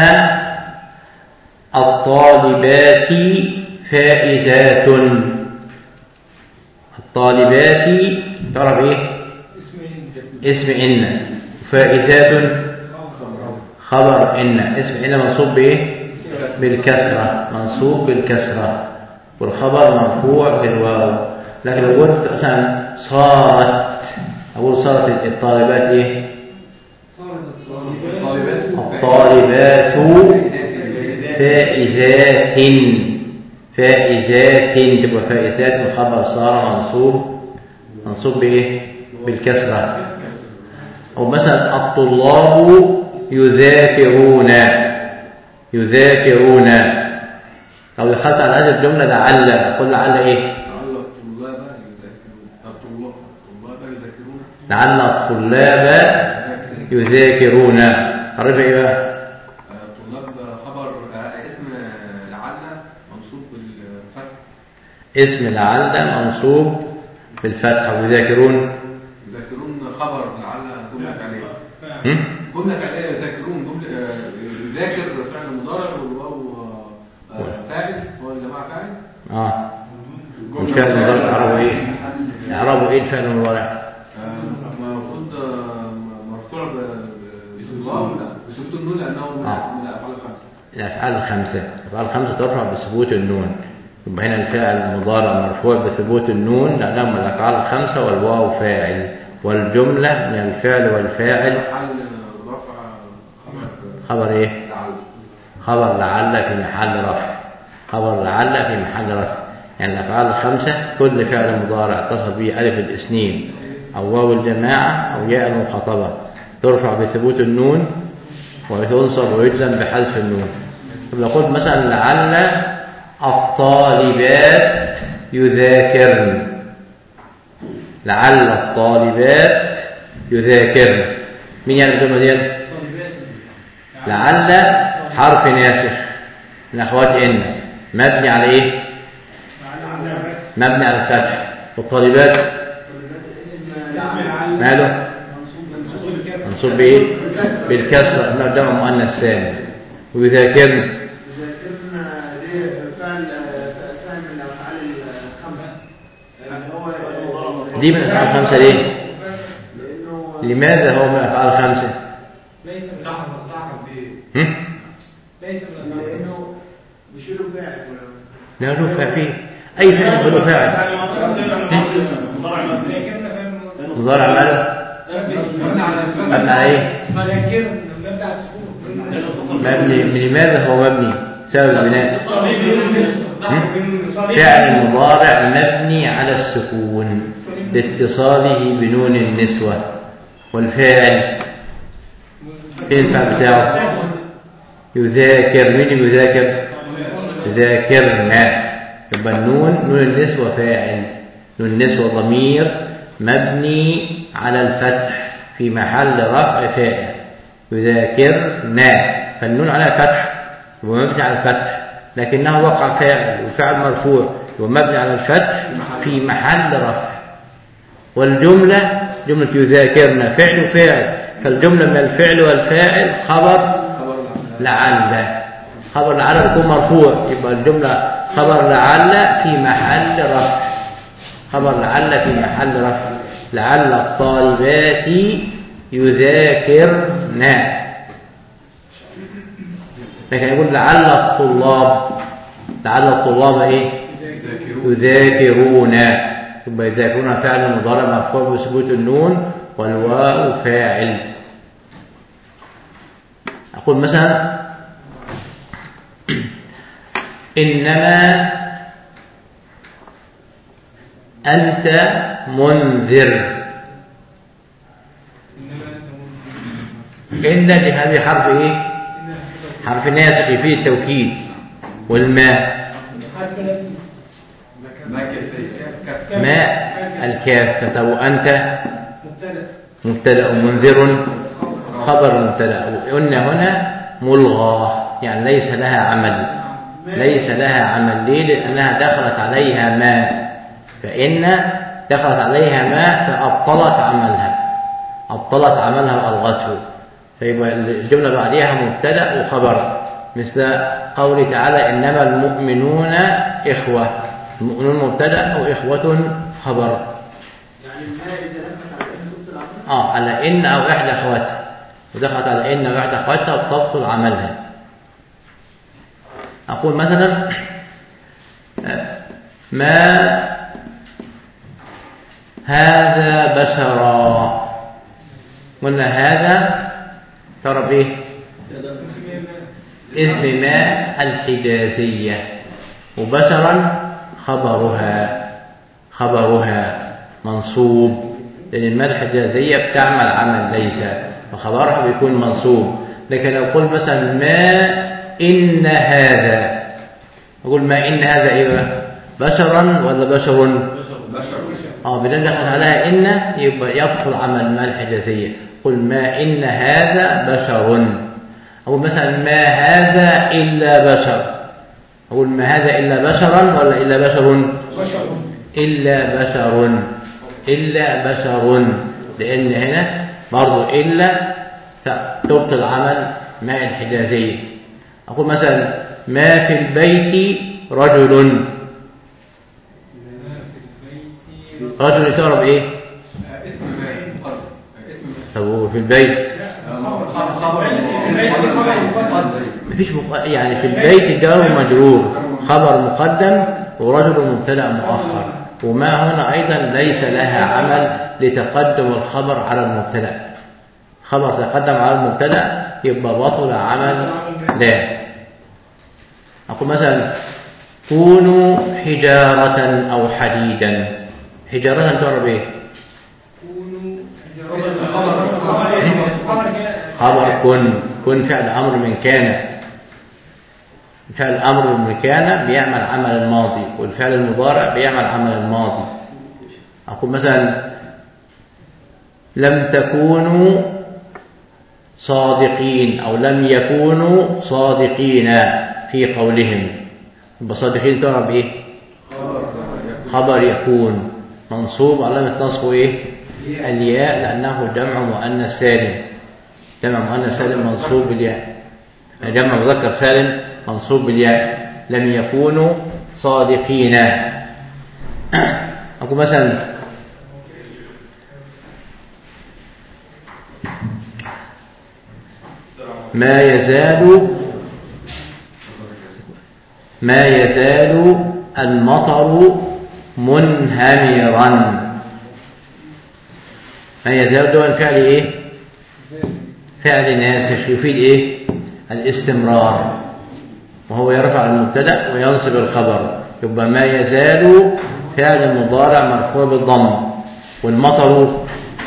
الطالبات فائزات. الطالبات تعرف ايه؟ اسم إن. فائزات خبر إن. اسم إن منصوب بايه؟ بالكسرة، منصوب بالكسرة، والخبر مرفوع بالواو. لكن لو قلت مثلا صارت، أقول صارت الطالبات ايه؟ الطالبات فائزات، فائزات تبقى فائزات، الخبر صار منصوب، منصوب بايه؟ بالكسرة. أو مثلا الطلاب يذاكرون، يذاكرون. لو دخلت على هذه الجملة لعل، أقول لعل ايه؟ لعل الطلاب يذاكرون. عرف ايه بقى؟ الطلاب خبر اسم لعل منصوب بالفتح، اسم لعل منصوب بالفتح. ويذاكرون، يذاكرون خبر لعل جملة فعلية، هم؟ جملة فعلية يذاكرون، جملة يذاكر فعل مضارع والواو فاعل، هو الجماعة فاعل. اه الفعل المضارع يعرفوا ايه؟ يعرفوا ايه الفعل المضارع؟ المفروض مرفوع بالواو، لا بثبوت النون لأنه من آه. من الأفعال الخمسة. الأفعال الخمسة الأفعال الخمسة ترفع بثبوت النون. يبقى هنا الفعل المضارع مرفوع بثبوت النون لأنه من الأفعال الخمسة والواو فاعل، والجملة من الفعل والفاعل. محل رفع خبر إيه؟ لعل. خبر لعل في محل رفع. خبر لعل في محل رفع. يعني الأفعال الخمسة كل فعل مضارع اتصل به ألف الاثنين أو واو الجماعة أو ياء المخاطبة ترفع بثبوت النون وتنصب ويجزم بحذف النون. طب لو قلت مثلا لعل الطالبات يذاكرن، لعل الطالبات يذاكرن، مين يعني الجملة دي؟ لعل حرف ناسخ من أخوات إن مبني على إيه؟ مبني على الفتح. والطالبات ماله؟ منصوب بإيه؟ بالكسرة إنه جمع مؤنث سالم. ويذاكرن دي من الأفعال الخمسة ليه؟ لماذا هو من الأفعال الخمسة؟ هم؟ لا له فاعل فيه أي فعل له فاعل. مضارع ماله؟ مبني على إيه؟ مبني. لماذا هو مبني؟ سبب البناء فعل مضارع مبني على السكون لاتصاله بنون النسوة. والفاعل فين الفعل بتاعه؟ يذاكر. مين يذاكر؟ يذاكرنا. يبقى النون نون النسوة فاعل. نون النسوة ضمير مبني على الفتح في محل رفع فاعل. يذاكرنا فالنون على فتح ومبني على الفتح لكنه وقع فاعل وفعل مرفوع ومبني على الفتح في محل رفع. والجملة جملة يذاكرنا فعل وفاعل، فالجملة من الفعل والفاعل خبر لعل. خبر لعل يكون مرفوع يبقى الجملة خبر لعل في محل رفع. خبر لعل في محل رفع. لعل الطالبات يذاكرنا. لكن يقول لعل الطلاب، لعل الطلاب ايه؟ يذاكرون. يبقى يذاكرون فعل مضارع مرفوع بثبوت النون والواو فاعل. أقول مثلا إنما أنت منذر. إن هذه حرف إيه؟ حرف ناسخ فيه التوكيد. والماء ماء الكافة. وأنت مبتدأ منذر خبر مبتدأ. قلنا هنا ملغى يعني ليس لها عمل. ليس لها عمل ليه؟ لأنها دخلت عليها ما. فإن دخلت عليها ما فأبطلت عملها. أبطلت عملها وألغته. فيبقى الجملة بعدها مبتدأ وخبر مثل قوله تعالى إنما المؤمنون إخوة. المؤمنون مبتدأ وإخوة خبر. يعني ما إذا دخلت على إن تبطل عملها؟ آه على إن أو إحدى أخواتها. ودخلت على إن أو إحدى أخواتها وتبطل عملها. أقول مثلا ما هذا بشرا. قلنا هذا تعرف إيه؟ اسم ما الحجازية. وبشرا خبرها. خبرها منصوب لأن الماء الحجازية بتعمل عمل ليس وخبرها بيكون منصوب. لكن لو قلت مثلا ما إن هذا أقول ما إن هذا إيه بقى؟ بشرا ولا بشر؟ بشر. آه بدل دخل عليها إن يبقى يبطل عمل الماء الحجازية. قل ما إن هذا بشر. أقول مثلا ما هذا إلا بشر. أقول ما هذا إلا بشرا ولا إلا بشر؟ بشر. إلا بشر. إلا بشر لأن هنا برضو إلا تبطل عمل ماء الحجازية. أقول مثلا ما في البيت رجل. رجل تعرف إيه؟ اسم ما مقدم. اسم طب في البيت مفيش مق... يعني في البيت جار ومجرور خبر مقدم ورجل مبتدأ مؤخر، وما هنا أيضا ليس لها عمل لتقدم الخبر على المبتدأ. خبر تقدم على المبتدأ يبقى بطل عمل لا. أقول مثلا كونوا حجارة أو حديدا. حجارة تعرف إيه؟ خبر كن. كن فعل أمر من كان. فعل أمر من كان بيعمل عمل الماضي، والفعل المضارع بيعمل عمل الماضي. أقول مثلا لم تكونوا صادقين أو لم يكونوا صادقين في قولهم. يبقى صادقين تعرف إيه؟ خبر يكون منصوب علامة نصبه إيه؟ الياء، لأنه جمع مؤنث سالم. جمع مؤنث سالم منصوب بالياء. جمع مذكر سالم منصوب بالياء. لم يكونوا صادقين. أقول مثلا ما يزال ما يزال المطر منهمرا. ما يزال دون فعل ايه؟ فعل ناسخ يفيد ايه؟ الاستمرار، وهو يرفع المبتدا وينصب الخبر. يبقى ما يزال فعل مضارع مرفوع بالضم، والمطر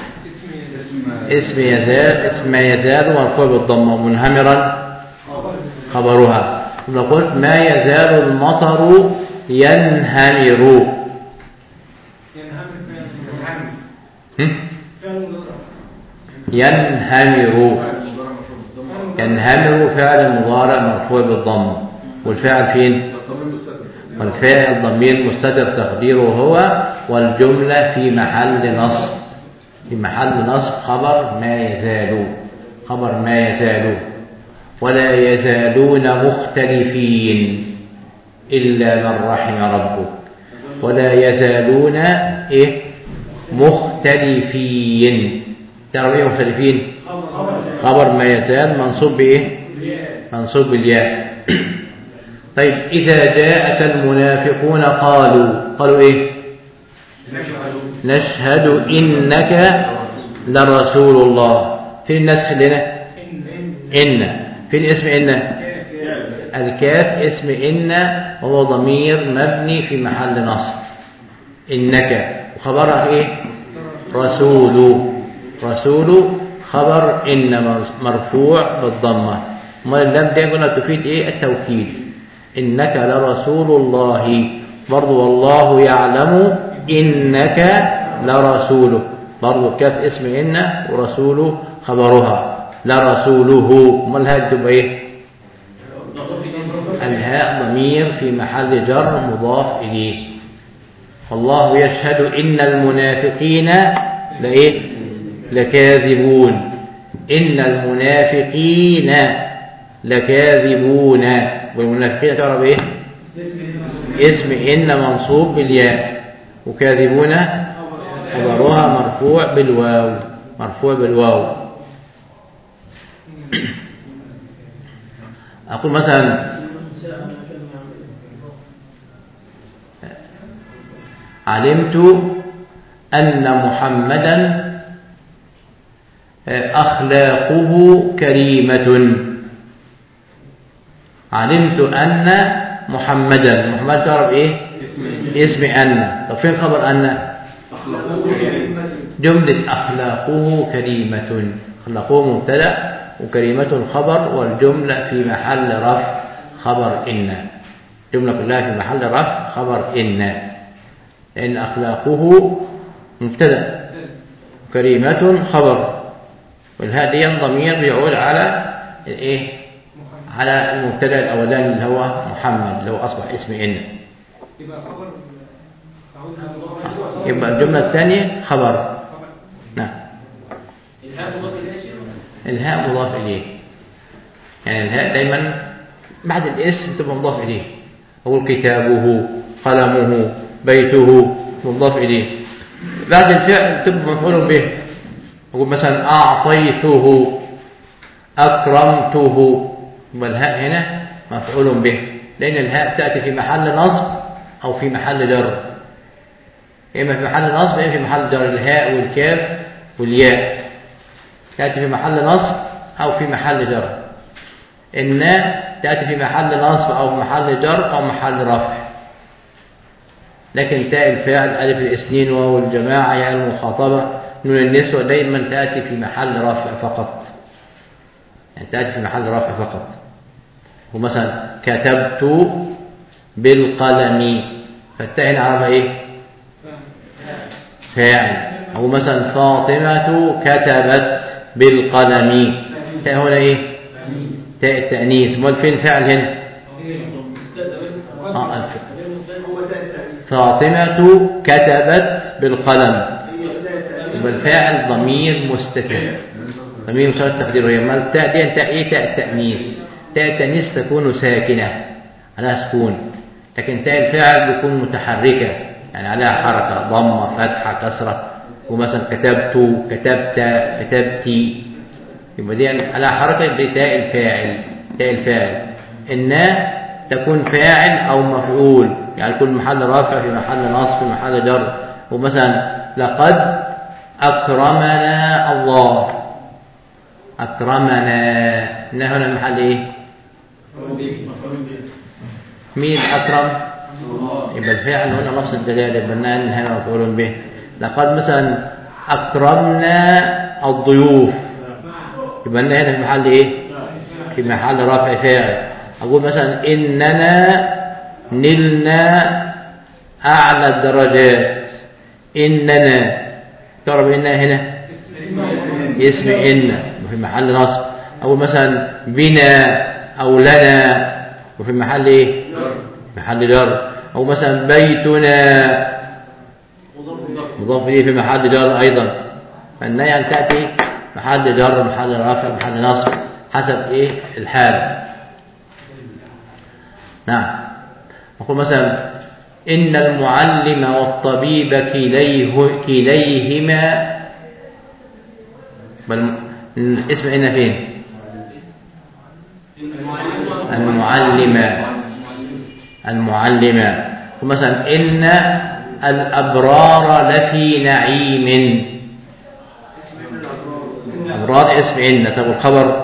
اسم يزال اسم ما يزال مرفوع بالضم، منهمرا خبرها. نقول ما يزال المطر ينهمر. ينهمر ينهمر فعل مضارع مرفوع بالضم، والفاعل فين؟ والفاعل ضمير مستتر تقديره هو، والجملة في محل نصب. في محل نصب خبر ما يزال. خبر ما يزال. ولا يزالون مختلفين إلا من رحم ربك. ولا يزالون إيه؟ مختلفين. تعرف إيه مختلفين؟ خبر ما يزال منصوب بإيه؟ منصوب بالياء. طيب إذا جاءك المنافقون قالوا قالوا إيه؟ نشهد إنك لرسول الله. فين النسخ لنا؟ إن. فين اسم إن؟ الكاف اسم إن، وهو ضمير مبني في محل نصب. إنك وخبرها إيه؟ رسول. رسول خبر إن مرفوع بالضمة. ما اللام دي قلنا تفيد إيه؟ التوكيد. إنك لرسول الله. برضو والله يعلم إنك لرسوله. برضو كاف اسم إن ورسوله خبرها. لرسوله. ما الهاء تبقى إيه؟ الهاء ضمير في محل جر مضاف إليه. والله يشهد إن المنافقين لإيه؟ لكاذبون. إن المنافقين لكاذبون. والمنافقين تعرف إيه؟ اسم إن منصوب بالياء، وكاذبون خبرها مرفوع بالواو. مرفوع بالواو. أقول مثلا علمت أن محمدا أخلاقه كريمة. علمت أن محمدا. محمد تعرف إيه؟ اسم أن. طب فين خبر أن؟ جملة أخلاقه كريمة. أخلاقه مبتدأ وكريمة خبر، والجملة في محل رفع خبر إن. جملة كلها في محل رفع خبر إن، لأن أخلاقه مبتدأ كريمة خبر، والهادي ضمير بيعود على الايه؟ على المبتدا الاولاني اللي هو محمد، اللي هو اصبح اسم ان. يبقى خبر يبقى الجمله الثانيه خبر. نعم. الهاء مضاف اليه. الهاء مضاف اليه. يعني الهاء دايما بعد الاسم تبقى مضاف اليه. هو كتابه، قلمه، بيته مضاف اليه. بعد الفعل تبقى مفعول به. أقول مثلا أعطيته، أكرمته، والهاء هنا مفعول به، لأن الهاء تأتي في محل نصب أو في محل جر، إما في محل نصب إما في محل جر. الهاء والكاف والياء تأتي في محل نصب أو في محل جر. الناء تأتي في محل نصب أو في محل جر أو محل رفع. لكن تاء الفاعل ألف الاثنين واو الجماعة ياء المخاطبة نون النسوة دائما تأتي في محل رفع فقط، يعني تأتي في محل رفع فقط. ومثلا كتبت بالقلم، فالتاء هنا عرفها ايه؟ فاعل. أو مثلا فاطمة كتبت بالقلم، تاء هنا ايه؟ تاء التأنيث. امال فين الفاعل هنا؟ آه فاطمة كتبت بالقلم، والفاعل ضمير مستتر، ضمير مستتر تقديره هي. امال التاء دي تاء ايه؟ تاء التأنيث. تاء التأنيث تكون ساكنة على سكون، لكن تاء الفاعل بيكون متحركة يعني عليها حركة، ضمة فتحة كسرة. ومثلا كتبت كتبت كتبتي، يبقى دي عليها حركة، يبقى دي تاء الفاعل. تاء الفاعل. الناء تكون فاعل أو مفعول، يعني كل محل رافع في محل نصب في محل جر. ومثلا لقد أكرمنا الله، أكرمنا، إنه هنا المحل إيه؟ مين أكرم؟ يبقى الفعل هنا لفظ الدلالة، يبقى هنا مفعول به. لقد مثلا أكرمنا الضيوف، يبقى هنا في محل إيه؟ في محل رفع فاعل. أقول مثلا إننا نلنا أعلى الدرجات، إننا تعرف إننا هنا اسم إن وفي محل نصب. أو مثلا بنا أو لنا وفي محل إيه؟ محل جر. أو مثلا بيتنا مضاف إليه في محل جر أيضا. فإنها يعني تأتي محل جر محل رفع محل نصب حسب إيه الحال. نعم. نقول مثلا إن المعلم والطبيب كليه كليهما، بل اسم إن فين؟ المعلم المعلم. ومثلا إن الأبرار لفي نعيم، أبرار اسم إن. طب الخبر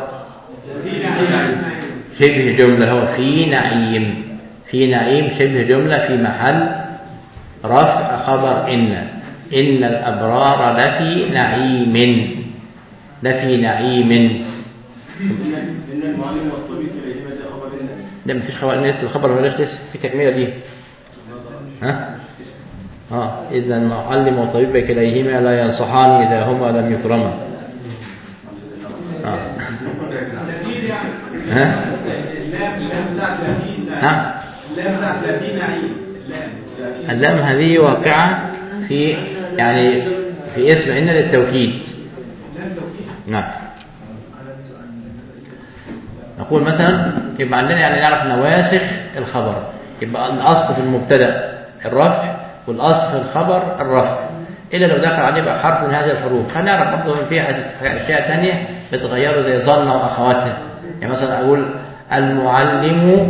شبه جملة هو في نعيم، في نعيم شبه جملة في محل رفع خبر إن. إن الأبرار لفي نعيم، لفي نعيم. إن المعلم والطبيب كليهما ده خبر إن. ده مفيش خبر إن، الخبر ملاش لسه في تكملة ليه. ها؟ آه إذا المعلم والطبيب كليهما لا ينصحان إذا هما لم يكرما. آه. ها؟ ها؟ اللام هذه واقعة في يعني في اسم إن للتوكيد. نعم. نقول مثلا يبقى عندنا يعني نعرف نواسخ الخبر. يبقى الأصل في المبتدأ الرفع والأصل في الخبر الرفع، إلا لو دخل عليه بقى حرف من هذه الحروف. هنعرف برضه من فيها أشياء ثانية بتغيروا زي ظن وأخواتها. يعني مثلا أقول المعلم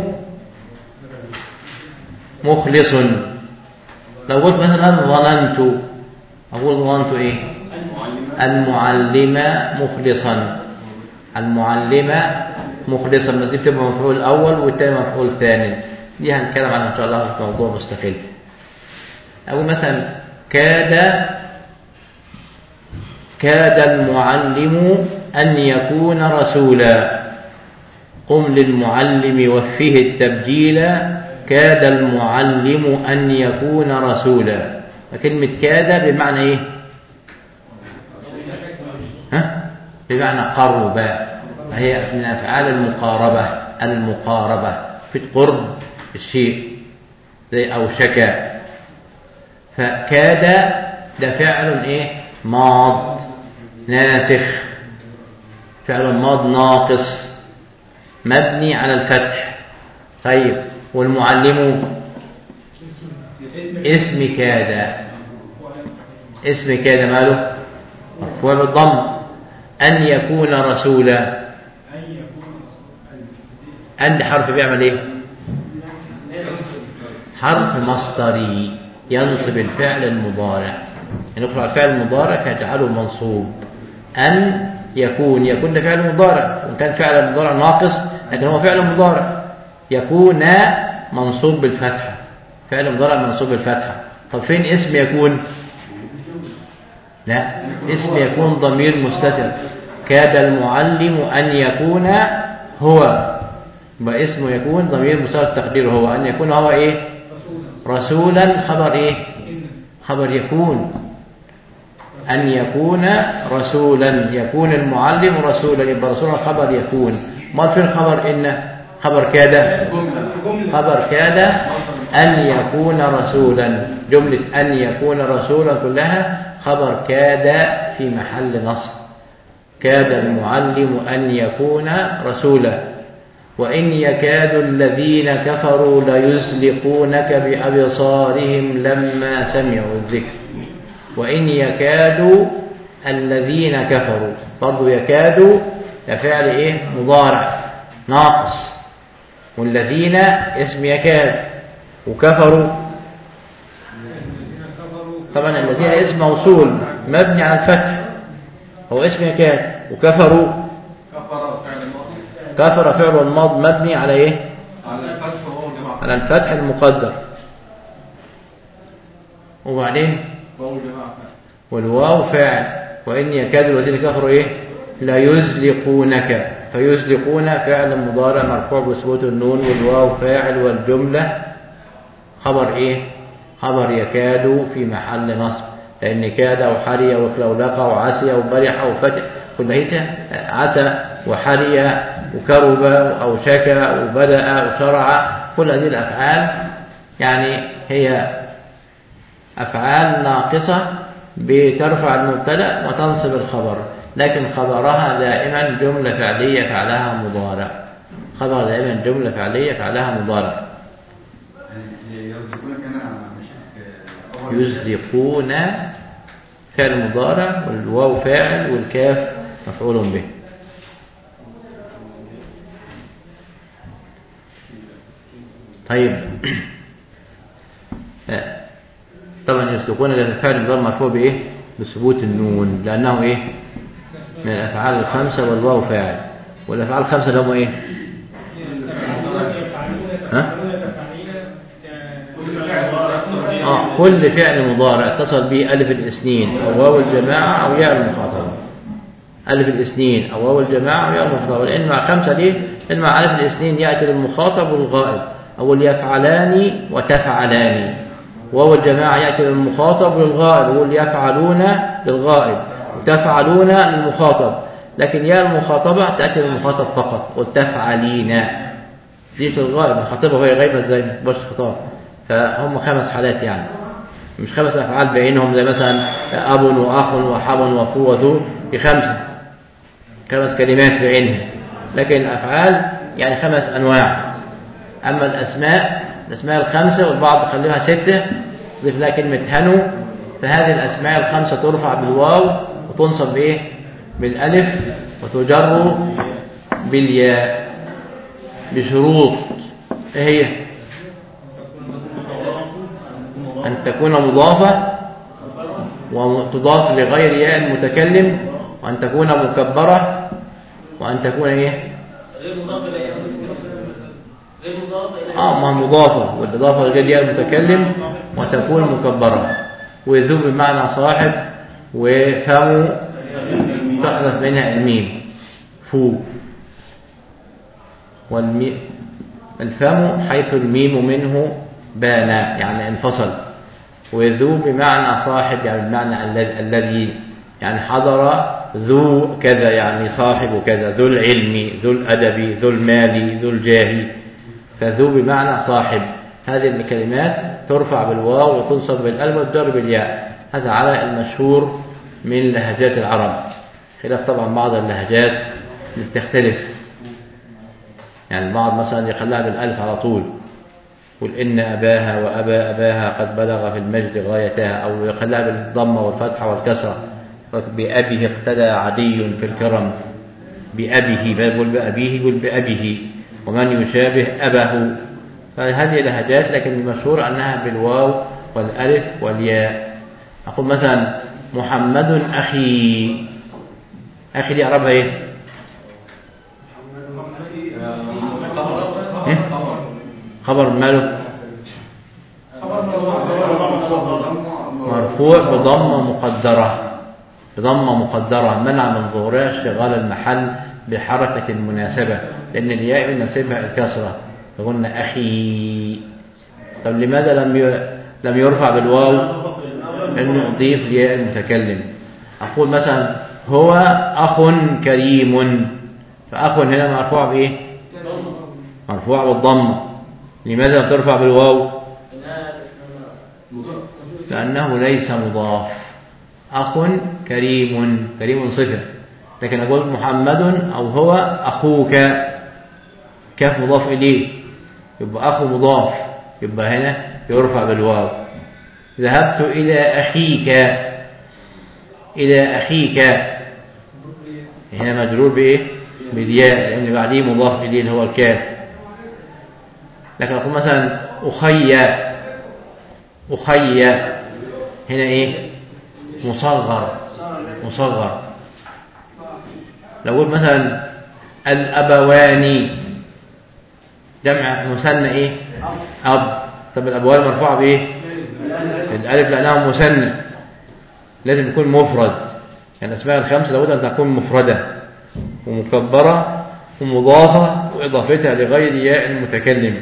مخلص، لو قلت مثلا ظننت أقول ظننت إيه؟ المعلم مخلصا، المعلم مخلصا، بس دي بتبقى مفعول أول والتاني مفعول ثاني. دي هنتكلم عنها إن شاء الله في موضوع مستقل. أقول مثلا كاد كاد المعلم أن يكون رسولا، قم للمعلم وفيه التبجيل، كاد المعلم أن يكون رسولا. فكلمة كاد بمعنى إيه؟ ها؟ بمعنى قرب، فهي من أفعال المقاربة، المقاربة في قرب الشيء زي أوشك. فكاد ده فعل إيه؟ ماض ناسخ، فعل ماض ناقص مبني على الفتح. طيب والمعلم اسم كاد، اسم كاد ماله مرفوع بالضم. أن يكون رسولا أن حرف بيعمل إيه؟ حرف مصدري ينصب الفعل المضارع. نقرأ الفعل المضارع فيجعله منصوب. أن يكون يكون ده فعل مضارع، وإن كان فعل مضارع ناقص لكن هو فعل مضارع. يكون منصوب بالفتحة، فعل مضارع منصوب بالفتحة. طب فين اسم يكون؟ لا، اسم يكون ضمير مستتر. كاد المعلم أن يكون هو، ما اسمه يكون ضمير مستتر تقديره هو. أن يكون هو إيه؟ رسولا. خبر إيه؟ خبر يكون. أن يكون رسولا، يكون المعلم رسولا، يبقى رسولا خبر يكون. ما فين خبر إن؟ خبر كاد، خبر كاد أن يكون رسولا. جملة أن يكون رسولا كلها خبر كاد في محل نصب. كاد المعلم أن يكون رسولا. وإن يكاد الذين كفروا ليزلقونك بأبصارهم لما سمعوا الذكر. وإن يكاد الذين كفروا، برضو يكاد فعل إيه؟ مضارع ناقص. والذين اسم يكاد، وكفروا طبعا الذين اسم موصول مبني على الفتح، هو اسم يكاد. وكفروا كفر فعل الماض مبني على ايه؟ على الفتح المقدر. وبعدين والواو فاعل. وإن يكاد الذين كفروا ايه؟ لا يزلقونك. فيزلقون فعل مضارع مرفوع بثبوت النون، والواو فاعل، والجملة خبر ايه؟ خبر يكاد في محل نصب. لأن كاد وحري وكلولق وعسي وبرح وفتح كلها عسى وحري وكرب أو شكى وبدأ وشرع، كل هذه الأفعال يعني هي أفعال ناقصة بترفع المبتدأ وتنصب الخبر، لكن خبرها دائما جملة فعلية فعلها مضارع. خبر دائما جملة فعلية فعلها مضارع. يزلقون فعل مضارع، والواو فاعل، والكاف مفعول به. طيب طبعا يزلقون فعل مضارع مرفوع بايه؟ بثبوت النون، لانه ايه؟ من الافعال الخمسه، والواو فاعل. والافعال الخمسه اللي هم ايه؟ ها؟ اه كل فعل مضارع اتصل به الف الاثنين او واو الجماعه او ياء المخاطبه. الف الاثنين او واو الجماعه او ياء المخاطبه. لان مع خمسه ليه؟ لان مع الف الاثنين ياتي للمخاطب والغائب، او اليفعلان وتفعلان. واو الجماعه ياتي للمخاطب والغائب، واليفعلون للغائب وتفعلون للمخاطب. لكن ياء المخاطبه تاتي للمخاطب فقط. والتفعلين دي في الغائب، الخطيبه وهي غايبه ازاي؟ مش خطاب. فهم خمس حالات يعني، مش خمس أفعال بعينهم زي مثلا أب وأخ وحب وفو وذو، في خمسة خمس كلمات بعينها. لكن الأفعال يعني خمس أنواع. أما الأسماء الأسماء الخمسة، والبعض خليها ستة ضيف لها كلمة هنو، فهذه الأسماء الخمسة ترفع بالواو وتنصب بإيه؟ بالألف، وتجر بالياء بشروط. إيه هي؟ أن تكون مضافة وتضاف لغير ياء المتكلم، وأن تكون مكبرة، وأن تكون إيه؟ غير مضافة لياء غير مضافة آه ما مضافة، والإضافة لغير ياء المتكلم، وتكون مكبرة. وذو بمعنى صاحب، وفم تحذف منها الميم فو. والميم الفم حيث الميم منه بان يعني انفصل. وذو بمعنى صاحب يعني بمعنى الذي، يعني حضر ذو كذا يعني صاحب كذا، ذو العلم، ذو الأدب، ذو المال، ذو الجاه. فذو بمعنى صاحب. هذه الكلمات ترفع بالواو وتنصب بالألف وتجر بالياء. هذا على المشهور من لهجات العرب، خلاف طبعا بعض اللهجات اللي بتختلف. يعني البعض مثلا يخليها بالألف على طول، قل إن أباها وأبا أباها قد بلغ في المجد غايتها، أو يخليها بالضمة والفتحة والكسرة. بأبيه اقتدى عدي في الكرم، بأبيه، بقول بأبيه، يقول بأبيه. ومن يشابه أبه. فهذه لهجات، لكن المشهور أنها بالواو والألف والياء. أقول مثلا محمد أخي. أخي دي أعربها إيه؟ خبر ماله؟ مرفوع بضمة مقدرة، بضمة مقدرة منع من ظهورها اشتغال المحل بحركة المناسبة، لأن الياء يناسبها الكسرة، فقلنا أخي. طب لماذا لم لم يرفع بالواو؟ لأنه أضيف لياء المتكلم. أقول مثلا هو أخ كريم، فأخ هنا مرفوع بإيه؟ مرفوع بالضمة. لماذا لم ترفع بالواو؟ لأنه ليس مضاف. أخ كريم، كريم صفة، لكن أقول محمد أو هو أخوك، كاف مضاف إليه، يبقى أخو مضاف، يبقى هنا يرفع بالواو. ذهبت إلى أخيك، إلى أخيك هنا مجرور بإيه؟ بالياء، لأن بعديه مضاف إليه اللي هو الكاف. لكن أقول مثلا أخي، أخي هنا إيه؟ مصغر، مصغر. لو قلت مثلا الأبوان جمع مثنى إيه؟ أب. طب الأبوان مرفوعة بإيه؟ الألف لأنها مثنى، لازم يكون مفرد. يعني الأسماء الخمسة لابد أن تكون مفردة ومكبرة ومضافة وإضافتها لغير ياء المتكلم.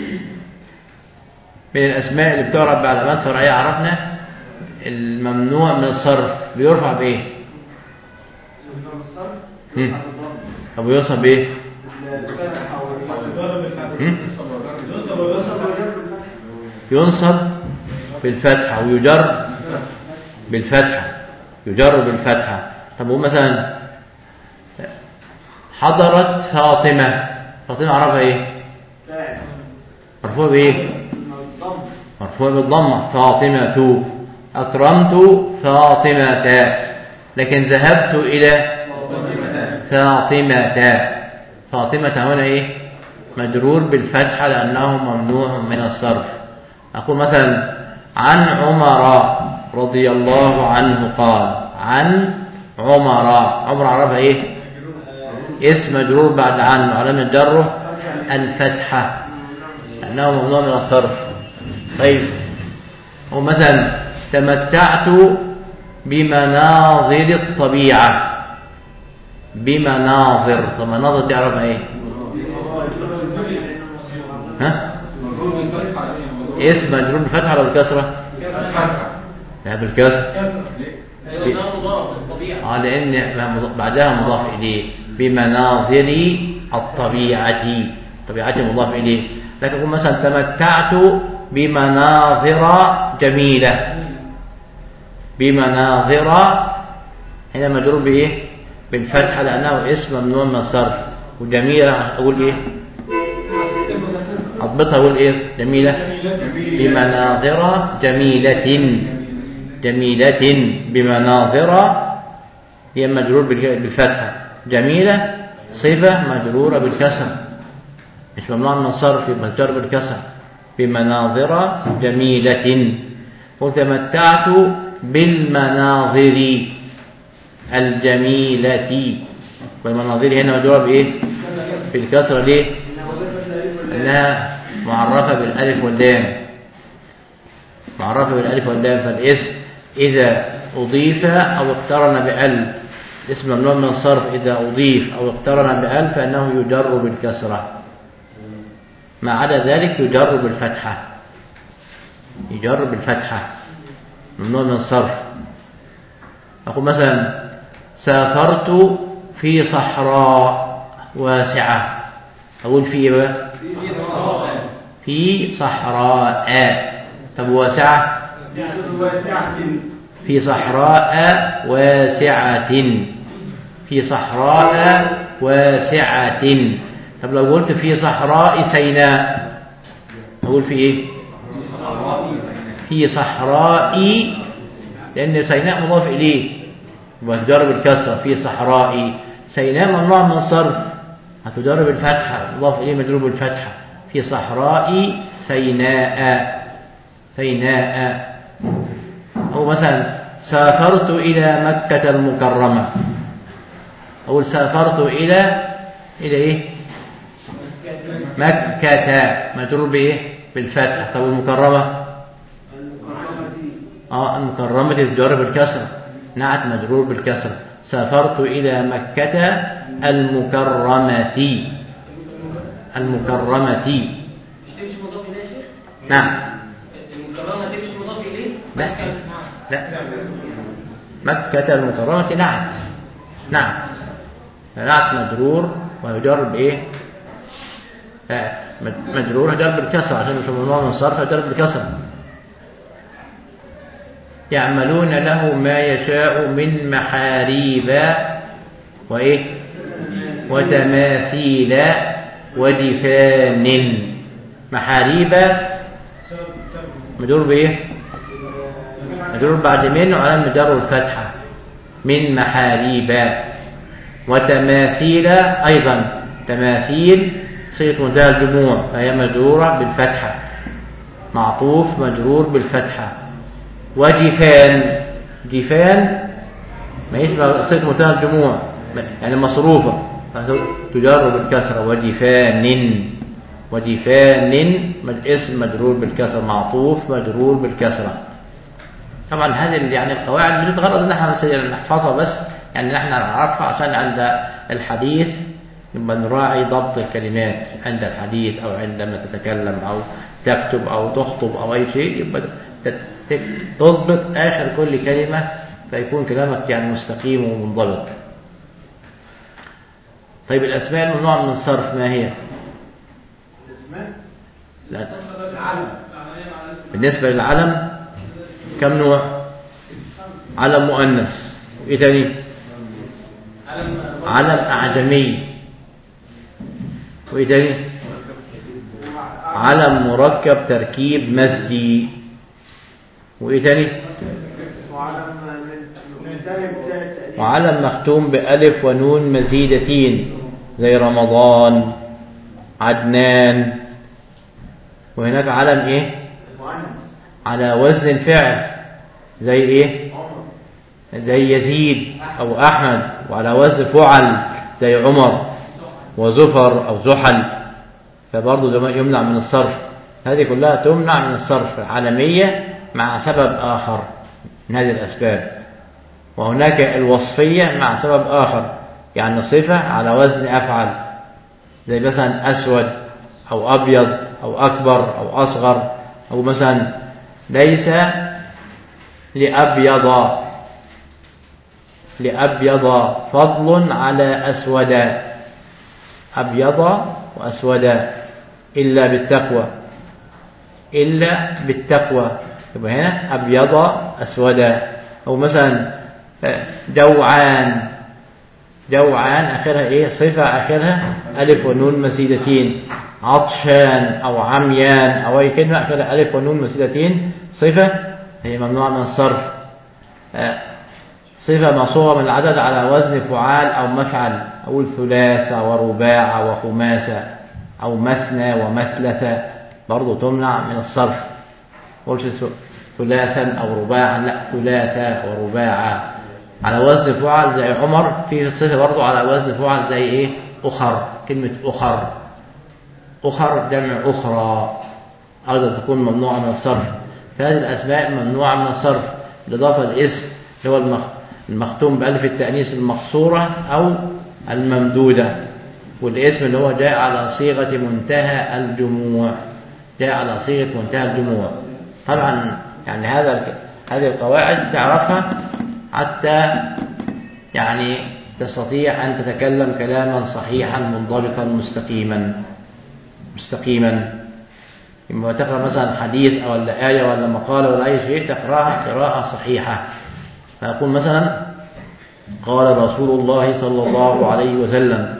من الأسماء اللي بتعرف بعلامات فرعية عرفنا الممنوع من الصرف بيرفع بإيه؟ طب ينصب بإيه؟ ينصب بالفتحة ويجر بالفتحة، يجر بالفتحة. طب هو مثلا حضرت فاطمة، فاطمة عرفها إيه؟ مرفوع بإيه؟ مرفوع بالضمة. فاطمة. أكرمت فاطمة، لكن ذهبت إلى فاطمة. فاطمة هنا إيه؟ مجرور بالفتحة لأنه ممنوع من الصرف. أقول مثلا عن عمر رضي الله عنه قال. عن عمر، عمر عرفها إيه؟ اسم مجرور بعد عن، وعلامة جره الفتحة لأنه ممنوع من الصرف. طيب ومثلا تمتعت بمناظر الطبيعة. بمناظر، طب مناظر دي عرفها ايه؟ ها؟ اسم مجرور بالفتحة ولا بالكسرة؟ لا بالكسرة. اه لأن بعدها مضاف إليه. بمناظر الطبيعة، طبيعة مضاف إليه. لكن أقول مثلا تمتعت بمناظر جميلة. بمناظر هنا مجرور بإيه؟ بالفتحة لأنه اسم ممنوع من الصرف. وجميلة أقول إيه؟ أضبطها أقول إيه؟ جميلة. بمناظر جميلة، جميلة بمناظر هي مجرور بالفتحة. جميلة صفة مجرورة بالكسر، مش ممنوع من الصرف، يبقى مجرور بالكسر. بمناظر جميلة. وتمتعت بالمناظر الجميلة، والمناظر هنا مجرورة بإيه؟ بالكسرة. ليه؟ لأنها معرفة بالألف واللام، معرفة بالألف واللام. فالاسم إذا أضيف أو اقترن بأل، اسم ممنوع من الصرف إذا أضيف أو اقترن بأل فإنه يجر بالكسرة، ما عدا ذلك يجر بالفتحة، يجر بالفتحة ممنوع من الصرف. أقول مثلا سافرت في صحراء واسعة. أقول في إيه بقى؟ في صحراء. طب واسعة؟ في صحراء واسعة. في صحراء واسعة. طب لو قلت في صحراء سيناء أقول في إيه؟ في صحراء، لأن سيناء مضاف إليه ومجرور بالكسرة. في صحراء. سيناء ممنوع من الصرف هتجر بالفتحة، مضاف إليه مجرور بالفتحة. في صحراء سيناء، سيناء. أو مثلا سافرت إلى مكة المكرمة، أو سافرت إلى إلى إيه؟ مكة، مجرور بإيه؟ بالفتحة. طب المكرمة؟ آه المكرمة تجر بالكسرة، نعت مجرور بالكسرة. سافرت إلى مكة المكرمة، المكرمة. مش تمشي مضاف إليه يا شيخ؟ نعم. المكرمة تمشي مضاف إليه؟ لا لا، مكة المكرمة نعت، نعم، نعت مجرور ويجر بإيه؟ مجرور يجر بالكسرة عشان مش ممنوع من الصرف، يجر بالكسرة. يعملون له ما يشاء من محاريب وإيه؟ وتماثيل ودفان. محاريب مجرور بإيه؟ مجرور بعد من وعلى مجر الفتحة، من محاريب. وتماثيل أيضا، تماثيل صيغة منتهى الجموع فهي مجرورة بالفتحة، معطوف مجرور بالفتحة. ودفان، دفان ما يشبه صيغة منتهى الجموع يعني مصروفة تجر بالكسرة. ودفان، ودفان اسم مجرور بالكسرة، معطوف مجرور بالكسرة. طبعا هذه يعني القواعد مش الغرض ان احنا نحفظها بس، يعني احنا نعرفها عشان عند الحديث يبقى نراعي ضبط الكلمات عند الحديث او عندما تتكلم او تكتب او تخطب او اي شيء، يبقى تضبط اخر كل كلمة فيكون كلامك يعني مستقيم ومنضبط. طيب الاسماء الممنوعة من الصرف ما هي؟ الاسماء لا. العلم. بالنسبة للعلم كم نوع؟ علم مؤنث، ايه تاني؟ علم اعجمي، وايه تاني؟ علم مركب تركيب مزجي، وايه تاني؟ وعلم مختوم بألف ونون مزيدتين زي رمضان، عدنان. وهناك علم ايه؟ على وزن الفعل زي ايه؟ زي يزيد او احمد. وعلى وزن فعل زي عمر وزفر او زحل، فبرضه يمنع من الصرف. هذه كلها تمنع من الصرف العالمية مع سبب آخر من هذه الأسباب. وهناك الوصفية مع سبب آخر، يعني صفة على وزن أفعل زي مثلا أسود أو أبيض أو أكبر أو أصغر. أو مثلا ليس لأبيض، لأبيض فضل على أسود، أبيض وأسود إلا بالتقوى، إلا بالتقوى. يبقى هنا أبيض أسود. أو مثلا جوعان، جوعان آخرها إيه؟ صفة آخرها ألف ونون مزيدتين. عطشان أو عميان أو أي كلمة آخرها ألف ونون مزيدتين صفة هي ممنوعة من الصرف. صفة مصوغة من العدد على وزن فعال أو مفعل، أو الثلاثة ورباع وخماسة أو مثنى ومثلثة برضو تمنع من الصرف. قلت ثلاثا أو رباعا، لا، ثلاثة ورباعا. على وزن فعل زي عمر، في صفة برضو على وزن فعل زي إيه؟ أخر، كلمة أخر، أخر جمع أخرى أيضا تكون ممنوعة من الصرف. فهذه الأسماء ممنوعة من الصرف، بالإضافة الاسم اللي هو المختوم بألف التأنيث المقصورة أو الممدودة، والاسم اللي هو جاء على صيغة منتهى الجموع، جاء على صيغة منتهى الجموع. طبعا يعني هذا هذه القواعد تعرفها حتى يعني تستطيع أن تتكلم كلاما صحيحا منضبطا مستقيما مستقيما. لما تقرأ مثلا حديث أو ولا آية ولا مقالة ولا أي شيء تقرأها قراءة صحيحة. فيقول مثلا قال رسول الله صلى الله عليه وسلم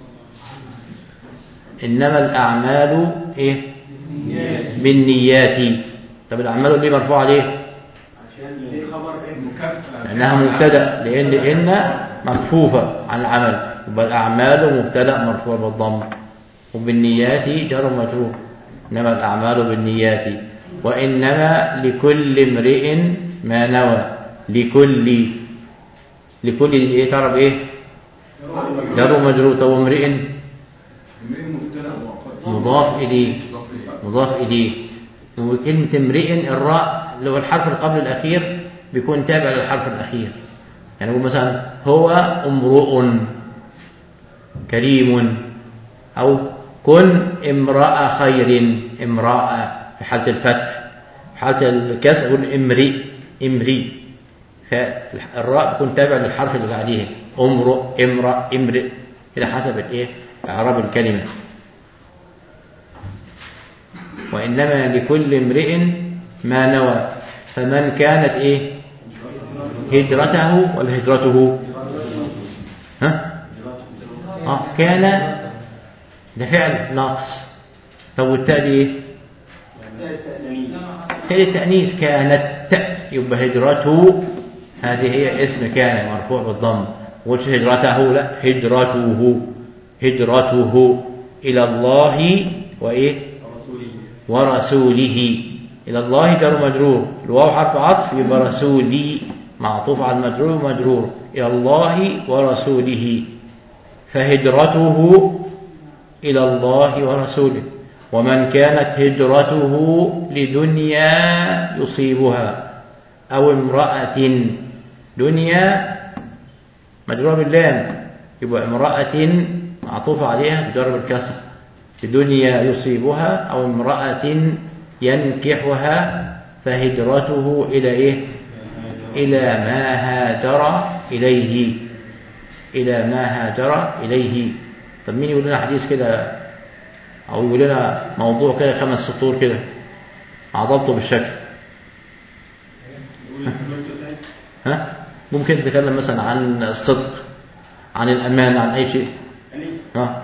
إنما الأعمال إيه؟ بالنيات. طب الأعمال ليه مرفوعة ليه؟ عشان ليه خبر ايه؟ مكافأة. لأنها مبتدأ، لأن إن مكفوفة عن العمل. يبقى الأعمال مبتدأ مرفوع بالضم، وبالنيات جر مجرور، إنما الأعمال بالنيات، وإنما لكل امرئ ما نوى. لكل لكل إيه تعرف إيه؟ جر مجرور. طب امرئ مضاف إليه مضاف إليه. وكلمة امرئ الراء اللي هو الحرف اللي قبل الأخير بيكون تابع للحرف الأخير. يعني نقول مثلا هو امرؤ كريم، أو كن امرأة خير. امرأة في حالة الفتح، في حالة الكسر يقول امرئ امري، فالراء بيكون تابع للحرف اللي بعديه. امرؤ امرأ امرئ إلى حسب الايه إعراب الكلمة. وإنما لكل امرئ ما نوى. فمن كانت ايه هجرته ولا هجرته؟ ها اه كان ده فعل ناقص. طب والتاء دي ايه؟ تاء التأنيث. كانت يبقى هجرته هذه هي اسم كان مرفوع بالضم. وش هجرته؟ لا هجرته هجرته إلى الله وإيه ورسوله. إلى الله جر مجرور، الواو حرف عطف، يبقى رسولي معطوف على المجرور ومجرور. إلى الله ورسوله، فهجرته إلى الله ورسوله. ومن كانت هجرته لدنيا يصيبها أو امرأة، دنيا مجرور باللام، يبقى امرأة معطوف عليها بجر بالكسر. لدنيا يصيبها أو امرأة ينكحها، فهجرته إلى إيه؟ إلى ما هاجر إليه. إلى ما هاجر إليه. طب مين يقول لنا حديث كده أو يقول لنا موضوع كده خمس سطور كده عضبطه بالشكل؟ ها؟ ممكن تتكلم مثلا عن الصدق، عن الأمان، عن أي شيء. ها؟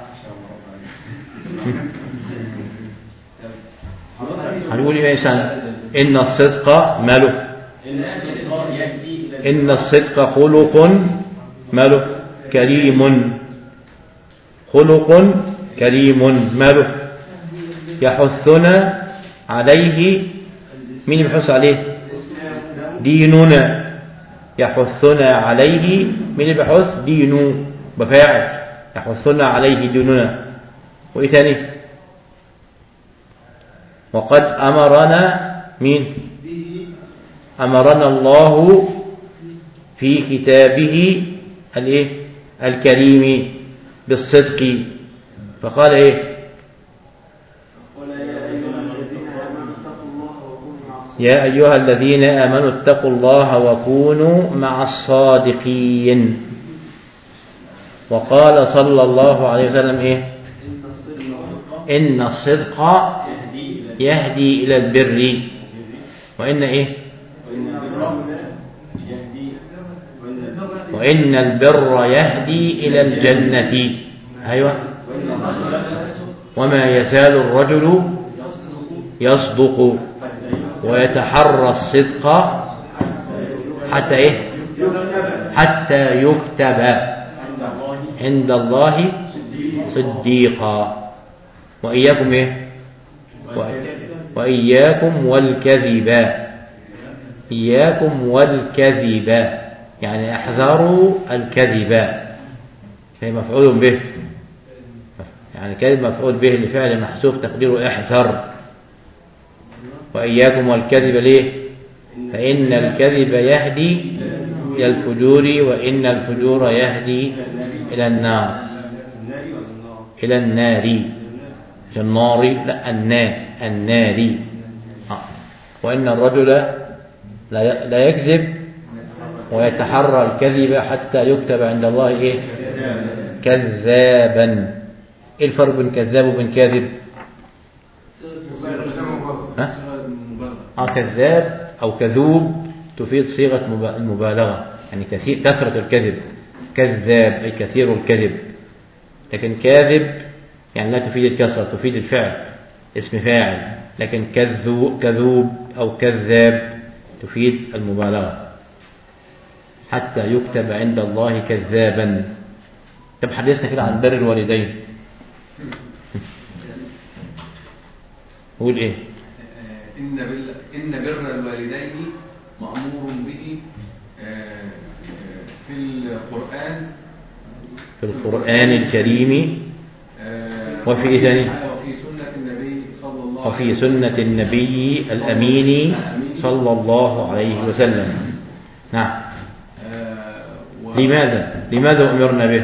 هنقول إيه مثلا؟ إن الصدق ماله؟ إن الصدق خلق ماله؟ كريم. خلق كريم ماله؟ يحثنا عليه. مين يحث عليه؟ ديننا. يحثنا عليه. مين اللي بيحث؟ دينه بفاعل. يحثنا عليه ديننا. وإيه تاني؟ وقد أمرنا. مين؟ أمرنا الله في كتابه الإيه؟ الكريم بالصدق. فقال إيه؟ يا أيها الذين آمنوا اتقوا الله وكونوا مع الصادقين. وقال صلى الله عليه وسلم إيه؟ إن الصدق يهدي إلى البر. وإن إيه؟ وإن البر يهدي إلى الجنة. أيوة. وما يزال الرجل يصدق ويتحرى الصدق حتى إيه؟ حتى يكتب عند الله صديقا. وإياكم إيه؟ وإياكم والكذب. إياكم والكذب يعني احذروا الكذب. هي مفعول به، يعني كذب مفعول به لفعل محذوف تقديره احذر. وإياكم والكذب ليه؟ فإن الكذب يهدي إلى الفجور، وإن الفجور يهدي إلى النار. إلى النار. النار لا النار النار. وإن الرجل لا يكذب ويتحرى الكذب حتى يكتب عند الله إيه؟ كذابا. إيه الفرق بين كذاب وبين كاذب؟ ها؟ آه كذاب أو كذوب تفيد صيغة المبالغة، يعني كثير كثرة الكذب. كذاب أي كثير الكذب. لكن كاذب يعني لا تفيد الكثرة، تفيد الفعل، اسم فاعل. لكن كذوب أو كذاب تفيد المبالغة. حتى يكتب عند الله كذابا. طب حدثنا كده عن بر الوالدين. قول ايه؟ إن بال... إن بر الوالدين مأمور به في القرآن في القرآن الكريم وفي إيه تاني؟ وفي سنة النبي صلى الله عليه وفي سنة النبي الأمين صلى الله عليه وسلم. نعم. لماذا؟ لماذا أمرنا به؟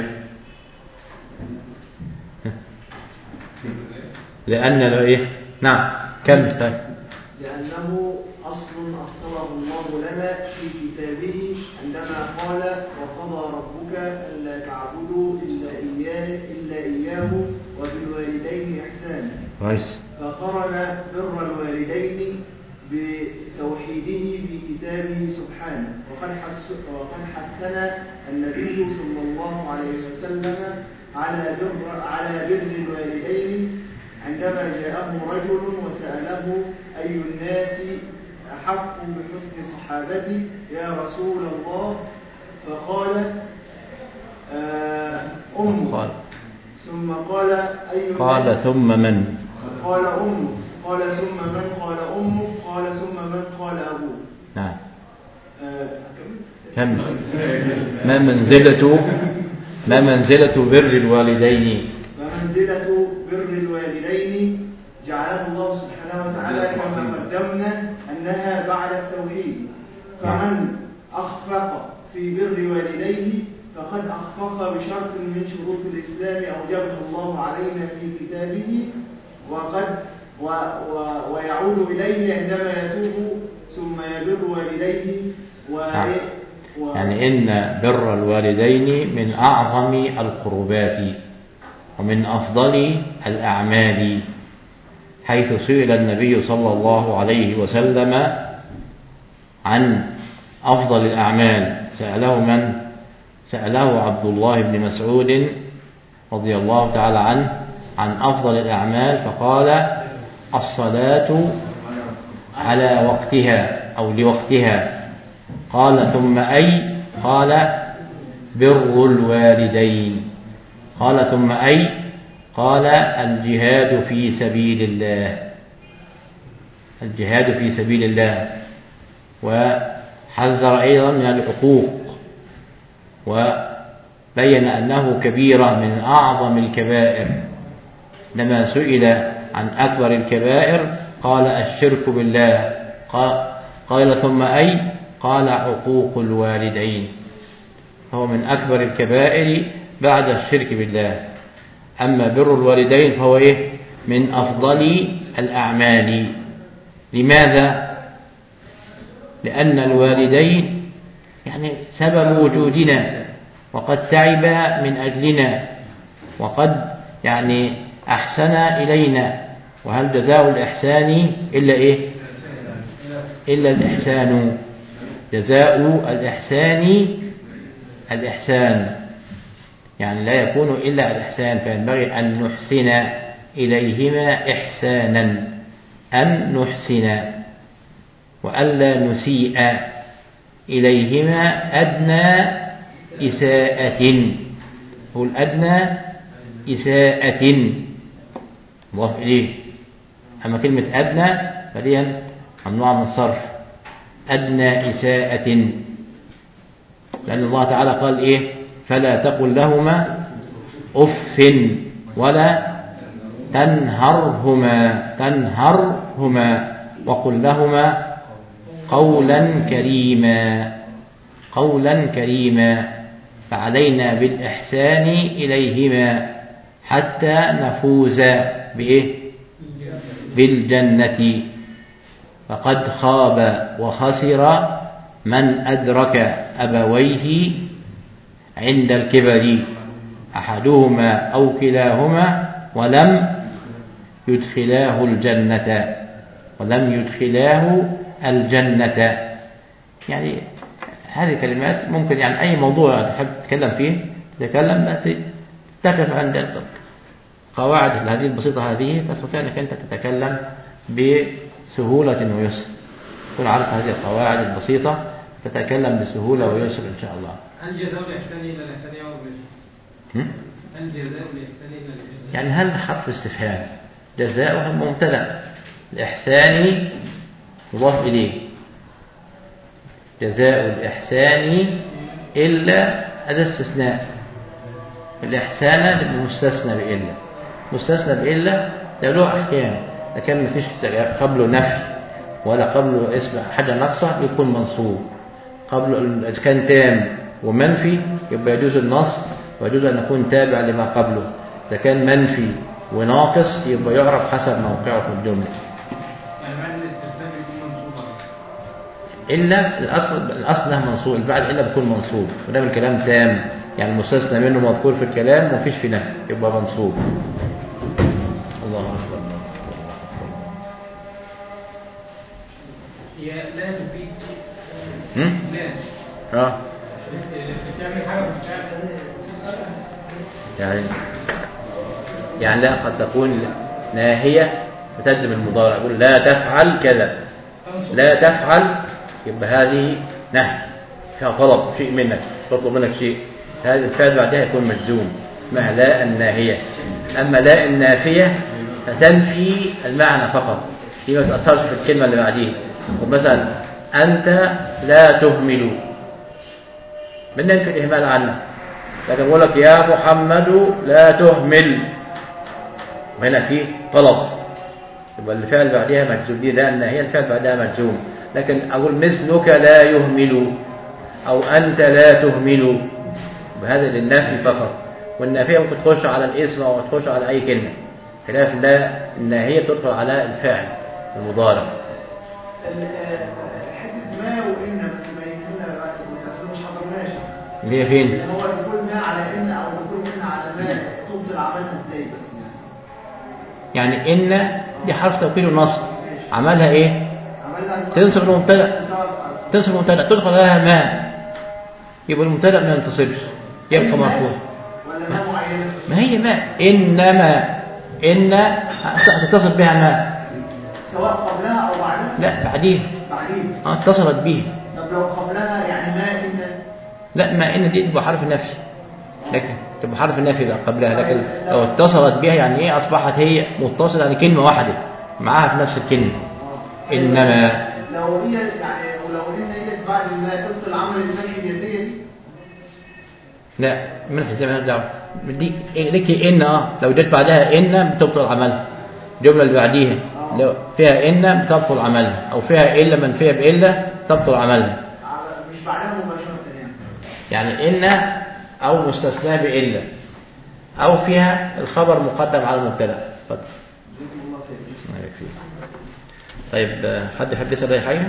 لأن له إيه؟ نعم كم طيب. لأنه أصل أصله الله لنا في كتابه عندما قال وقضى ربك ألا تعبدوا إلا إياه إلا إياه وبالوالدين إحسانا. كويس. فقرن بر الوالدين بتوحيده في كتابه سبحانه، وقد وقد حثنا النبي صلى الله عليه وسلم على بر على بر الوالدين عندما جاءه رجل وسأله أي الناس أحق بحسن صحابتي يا رسول الله؟ فقال أمك. ثم قال أي الناس؟ قال ثم من؟ قال أمك. قال ثم من؟ قال أمك. قال ثم من؟ قال أبوك. نعم. كم ما منزلة ما منزلة بر الوالدين؟ ومنزلة بر الوالدين جعله الله سبحانه وتعالى كما قدمنا أنها بعد التوحيد، فمن أخفق في بر والديه فقد أخفق بشرط من شروط الإسلام أوجبه الله علينا في كتابه، وقد و و ويعود إليه عندما يتوب ثم يبر والديه و و يعني إن بر الوالدين من أعظم القربات ومن أفضل الأعمال، حيث سئل النبي صلى الله عليه وسلم عن أفضل الأعمال. سأله من؟ سأله عبد الله بن مسعود رضي الله تعالى عنه عن أفضل الأعمال، فقال الصلاة على وقتها أو لوقتها. قال ثم أي؟ قال بر الوالدين. قال ثم أي؟ قال الجهاد في سبيل الله. الجهاد في سبيل الله. وحذر أيضا من العقوق، وبين أنه كبيرة من أعظم الكبائر. لما سئل عن أكبر الكبائر قال الشرك بالله. قال ثم أي؟ قال عقوق الوالدين. هو من أكبر الكبائر بعد الشرك بالله. أما بر الوالدين فهو إيه؟ من أفضل الأعمال. لماذا؟ لأن الوالدين يعني سبب وجودنا، وقد تعبا من أجلنا، وقد يعني أحسنا إلينا. وهل جزاء الإحسان إلا إيه؟ إلا الإحسان. جزاء الإحسان الإحسان، يعني لا يكون إلا الإحسان، فينبغي أن نحسن إليهما إحسانا، أن نحسن وألا نسيء إليهما أدنى إساءة. هو الأدنى إساءة الله إليه. أما كلمة أدنى فهي ممنوعة من الصرف. أدنى إساءة، لأن الله تعالى قال إيه؟ فلا تقل لهما أف ولا تنهرهما تنهرهما وقل لهما قولا كريما قولا كريما. فعلينا بالإحسان إليهما حتى نفوز بإيه؟ بالجنة. فقد خاب وخسر من أدرك أبويه عند الكبر، أحدهما أو كلاهما، ولم يدخلاه الجنة ولم يدخلاه الجنة. يعني هذه كلمات ممكن يعني أي موضوع تحب تتكلم فيه تتكلم، تقف عند قواعد هذه البسيطة هذه، تستطيع أنك أنت تتكلم بسهولة ويسر. تكون عارف هذه القواعد البسيطة تتكلم بسهولة ويسر إن شاء الله. هل جزاء الإحسان إلى الإحسان يا رب؟ هم؟ هل جزاء الإحسان إلا الإحسان؟ يعني هل حرف استفهام جزاؤه مبتدأ الإحسان مضاف إليه جزاء الإحسان إلا هذا استثناء الإحسان مستثنى بإلا مستثنى بإلا ده له أحكام لكن ما فيش قبله نفي ولا قبله اسم حاجة ناقصة يكون منصوب قبله إذا كان تام ومنفي يبقى يجوز النصب ويجوز أن يكون تابع لما قبله إذا كان منفي وناقص يبقى يعرف حسب موقعه في الجملة يعني معنى الاستثناء بيكون منصوب إلا الأصل الأصل له منصوب البعد إلا بيكون منصوب وده من الكلام تام يعني المستثنى منه مذكور في الكلام ومفيش في نفي يبقى منصوب الله أكبر هي لا تفيد هم؟ لا اه بتعمل حاجة مش يعني يعني لا قد تكون ناهية وتجزم المضارع يقول لا تفعل كذا لا تفعل يبقى هذه نهي فيها طلب شيء منك تطلب منك شيء هذا الفعل بعدها يكون مجزوم اسمها لا الناهية أما لا النافية فتنفي المعنى فقط هي ما تأثرش في الكلمة اللي بعديها ومثلا أنت لا تهمل من ننفي الإهمال عنه لكن أقول لك يا محمد لا تهمل هنا في طلب يبقى الفعل بعدها مجزوم دي لا الناهية الفعل بعدها مجزوم لكن أقول مثلك لا يهمل أو أنت لا تهمل بهذا للنفي فقط والنافية ممكن تخش على الاسم أو تخش على أي كلمة خلاف لا الناهية تدخل على الفعل المضارع حته ما وان بس ما يهمنا اصل مش حضرناش اللي هي فين؟ هو بيقول ما على ان او بيقول ان على ما تفضل عملها ازاي بس يعني يعني إن دي حرف توكيد ونصب عملها إيه؟ عملها تنصب المبتدأ تنصب المبتدأ تدخل عليها ما يبقى المبتدأ ما ينتصبش يبقى مرفوع ولا ما معينه ما هي ما إنما إن هتتصل بها ما سواء قبلها او بعدها لا بعديها بعدين اه اتصلت بيها طب لو قبلها يعني ما ان لا ما إن دي تبقى حرف نفي لكن تبقى حرف نفي بقى قبلها لكن لو اتصلت بها يعني ايه اصبحت هي متصله يعني كلمه واحده معاها في نفس الكلمه انما لو هي يعني ولو ان هي بعد ما تبطل العمل النفي اليديه دي لا من زي ما دعوه دي إيه لك ان اه لو جت بعدها ان بتبطل عملها الجمله اللي بعديها لو فيها ان بتبطل عملها او فيها الا منفيه بالا تبطل عملها على- مش بعدها مباشره يعني يعني ان او مستثناه بالا او فيها الخبر مقدم على المبتدا اتفضل جزاكم الله خير الله يكفيك. طيب آه، حد يحب يسال اي حاجه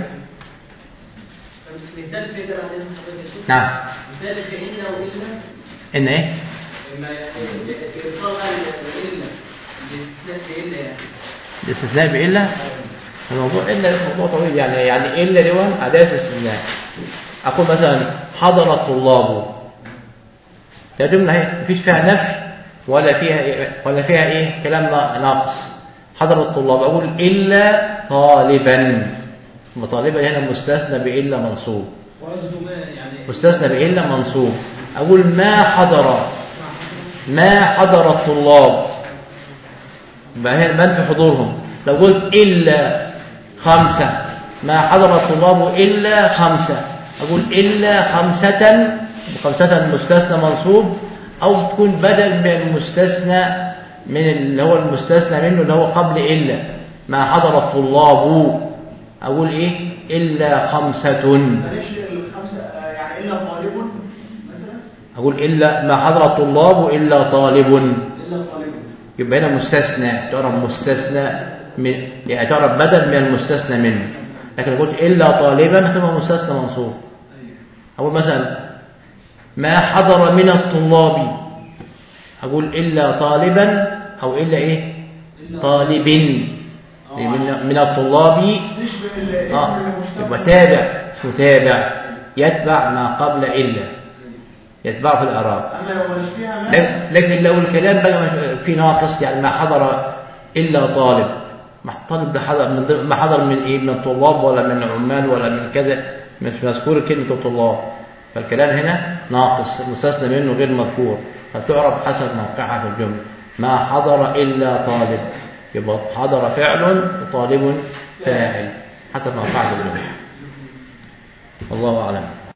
مثال كده على اسم حضرتك نعم مثال كإن وإلا ان ايه ما إرسال وإلا الاستثناء بإلا يعني الاستثناء بإلا الموضوع إلا موضوع طويل يعني يعني إلا لون أداة استثناء أقول مثلا حضر الطلاب لا جملة هي مفيش فيها نفي ولا فيها إيه ولا فيها إيه كلام ناقص حضر الطلاب أقول إلا طالبا طالبا هنا مستثنى بإلا منصوب وقصده ما يعني مستثنى بإلا منصوب أقول ما حضر ما حضر الطلاب من في حضورهم لو قلت إلا خمسة ما حضر الطلاب إلا خمسة أقول إلا خمسة خمسة المستثنى منصوب أو تكون بدل من المستثنى من اللي هو المستثنى منه اللي هو قبل إلا ما حضر الطلاب أقول إيه إلا خمسة معلش الخمسه آه، يعني الا طالب مثلا أقول إلا ما حضر الطلاب إلا طالب الا طالب يبقى هنا مستثنى تعرف مستثنى من يعني تعرف بدل من المستثنى منه لكن لو قلت إلا طالبا هتبقى مستثنى منصوب أقول مثلا ما حضر من الطلاب أقول إلا طالبا أو إلا إيه طالب من من الطلاب تشبه الاسم آه المشتق يبقى تابع اسمه تابع يتبع ما قبل إلا يتبع في الإعراب اما لو مش فيها ما لكن لكن لو الكلام بقى في ناقص يعني ما حضر إلا طالب ما طالب ده حضر من ضمن- ما حضر من إيه من طلاب ولا من عمال ولا من كذا مش مذكور كلمة الطلاب فالكلام هنا ناقص مستثنى منه غير مذكور فتعرف حسب موقعها في الجملة. ما حضر إلا طالب، يبقى حضر فعل وطالب فاعل حسب موقعها في الجملة. الله أعلم.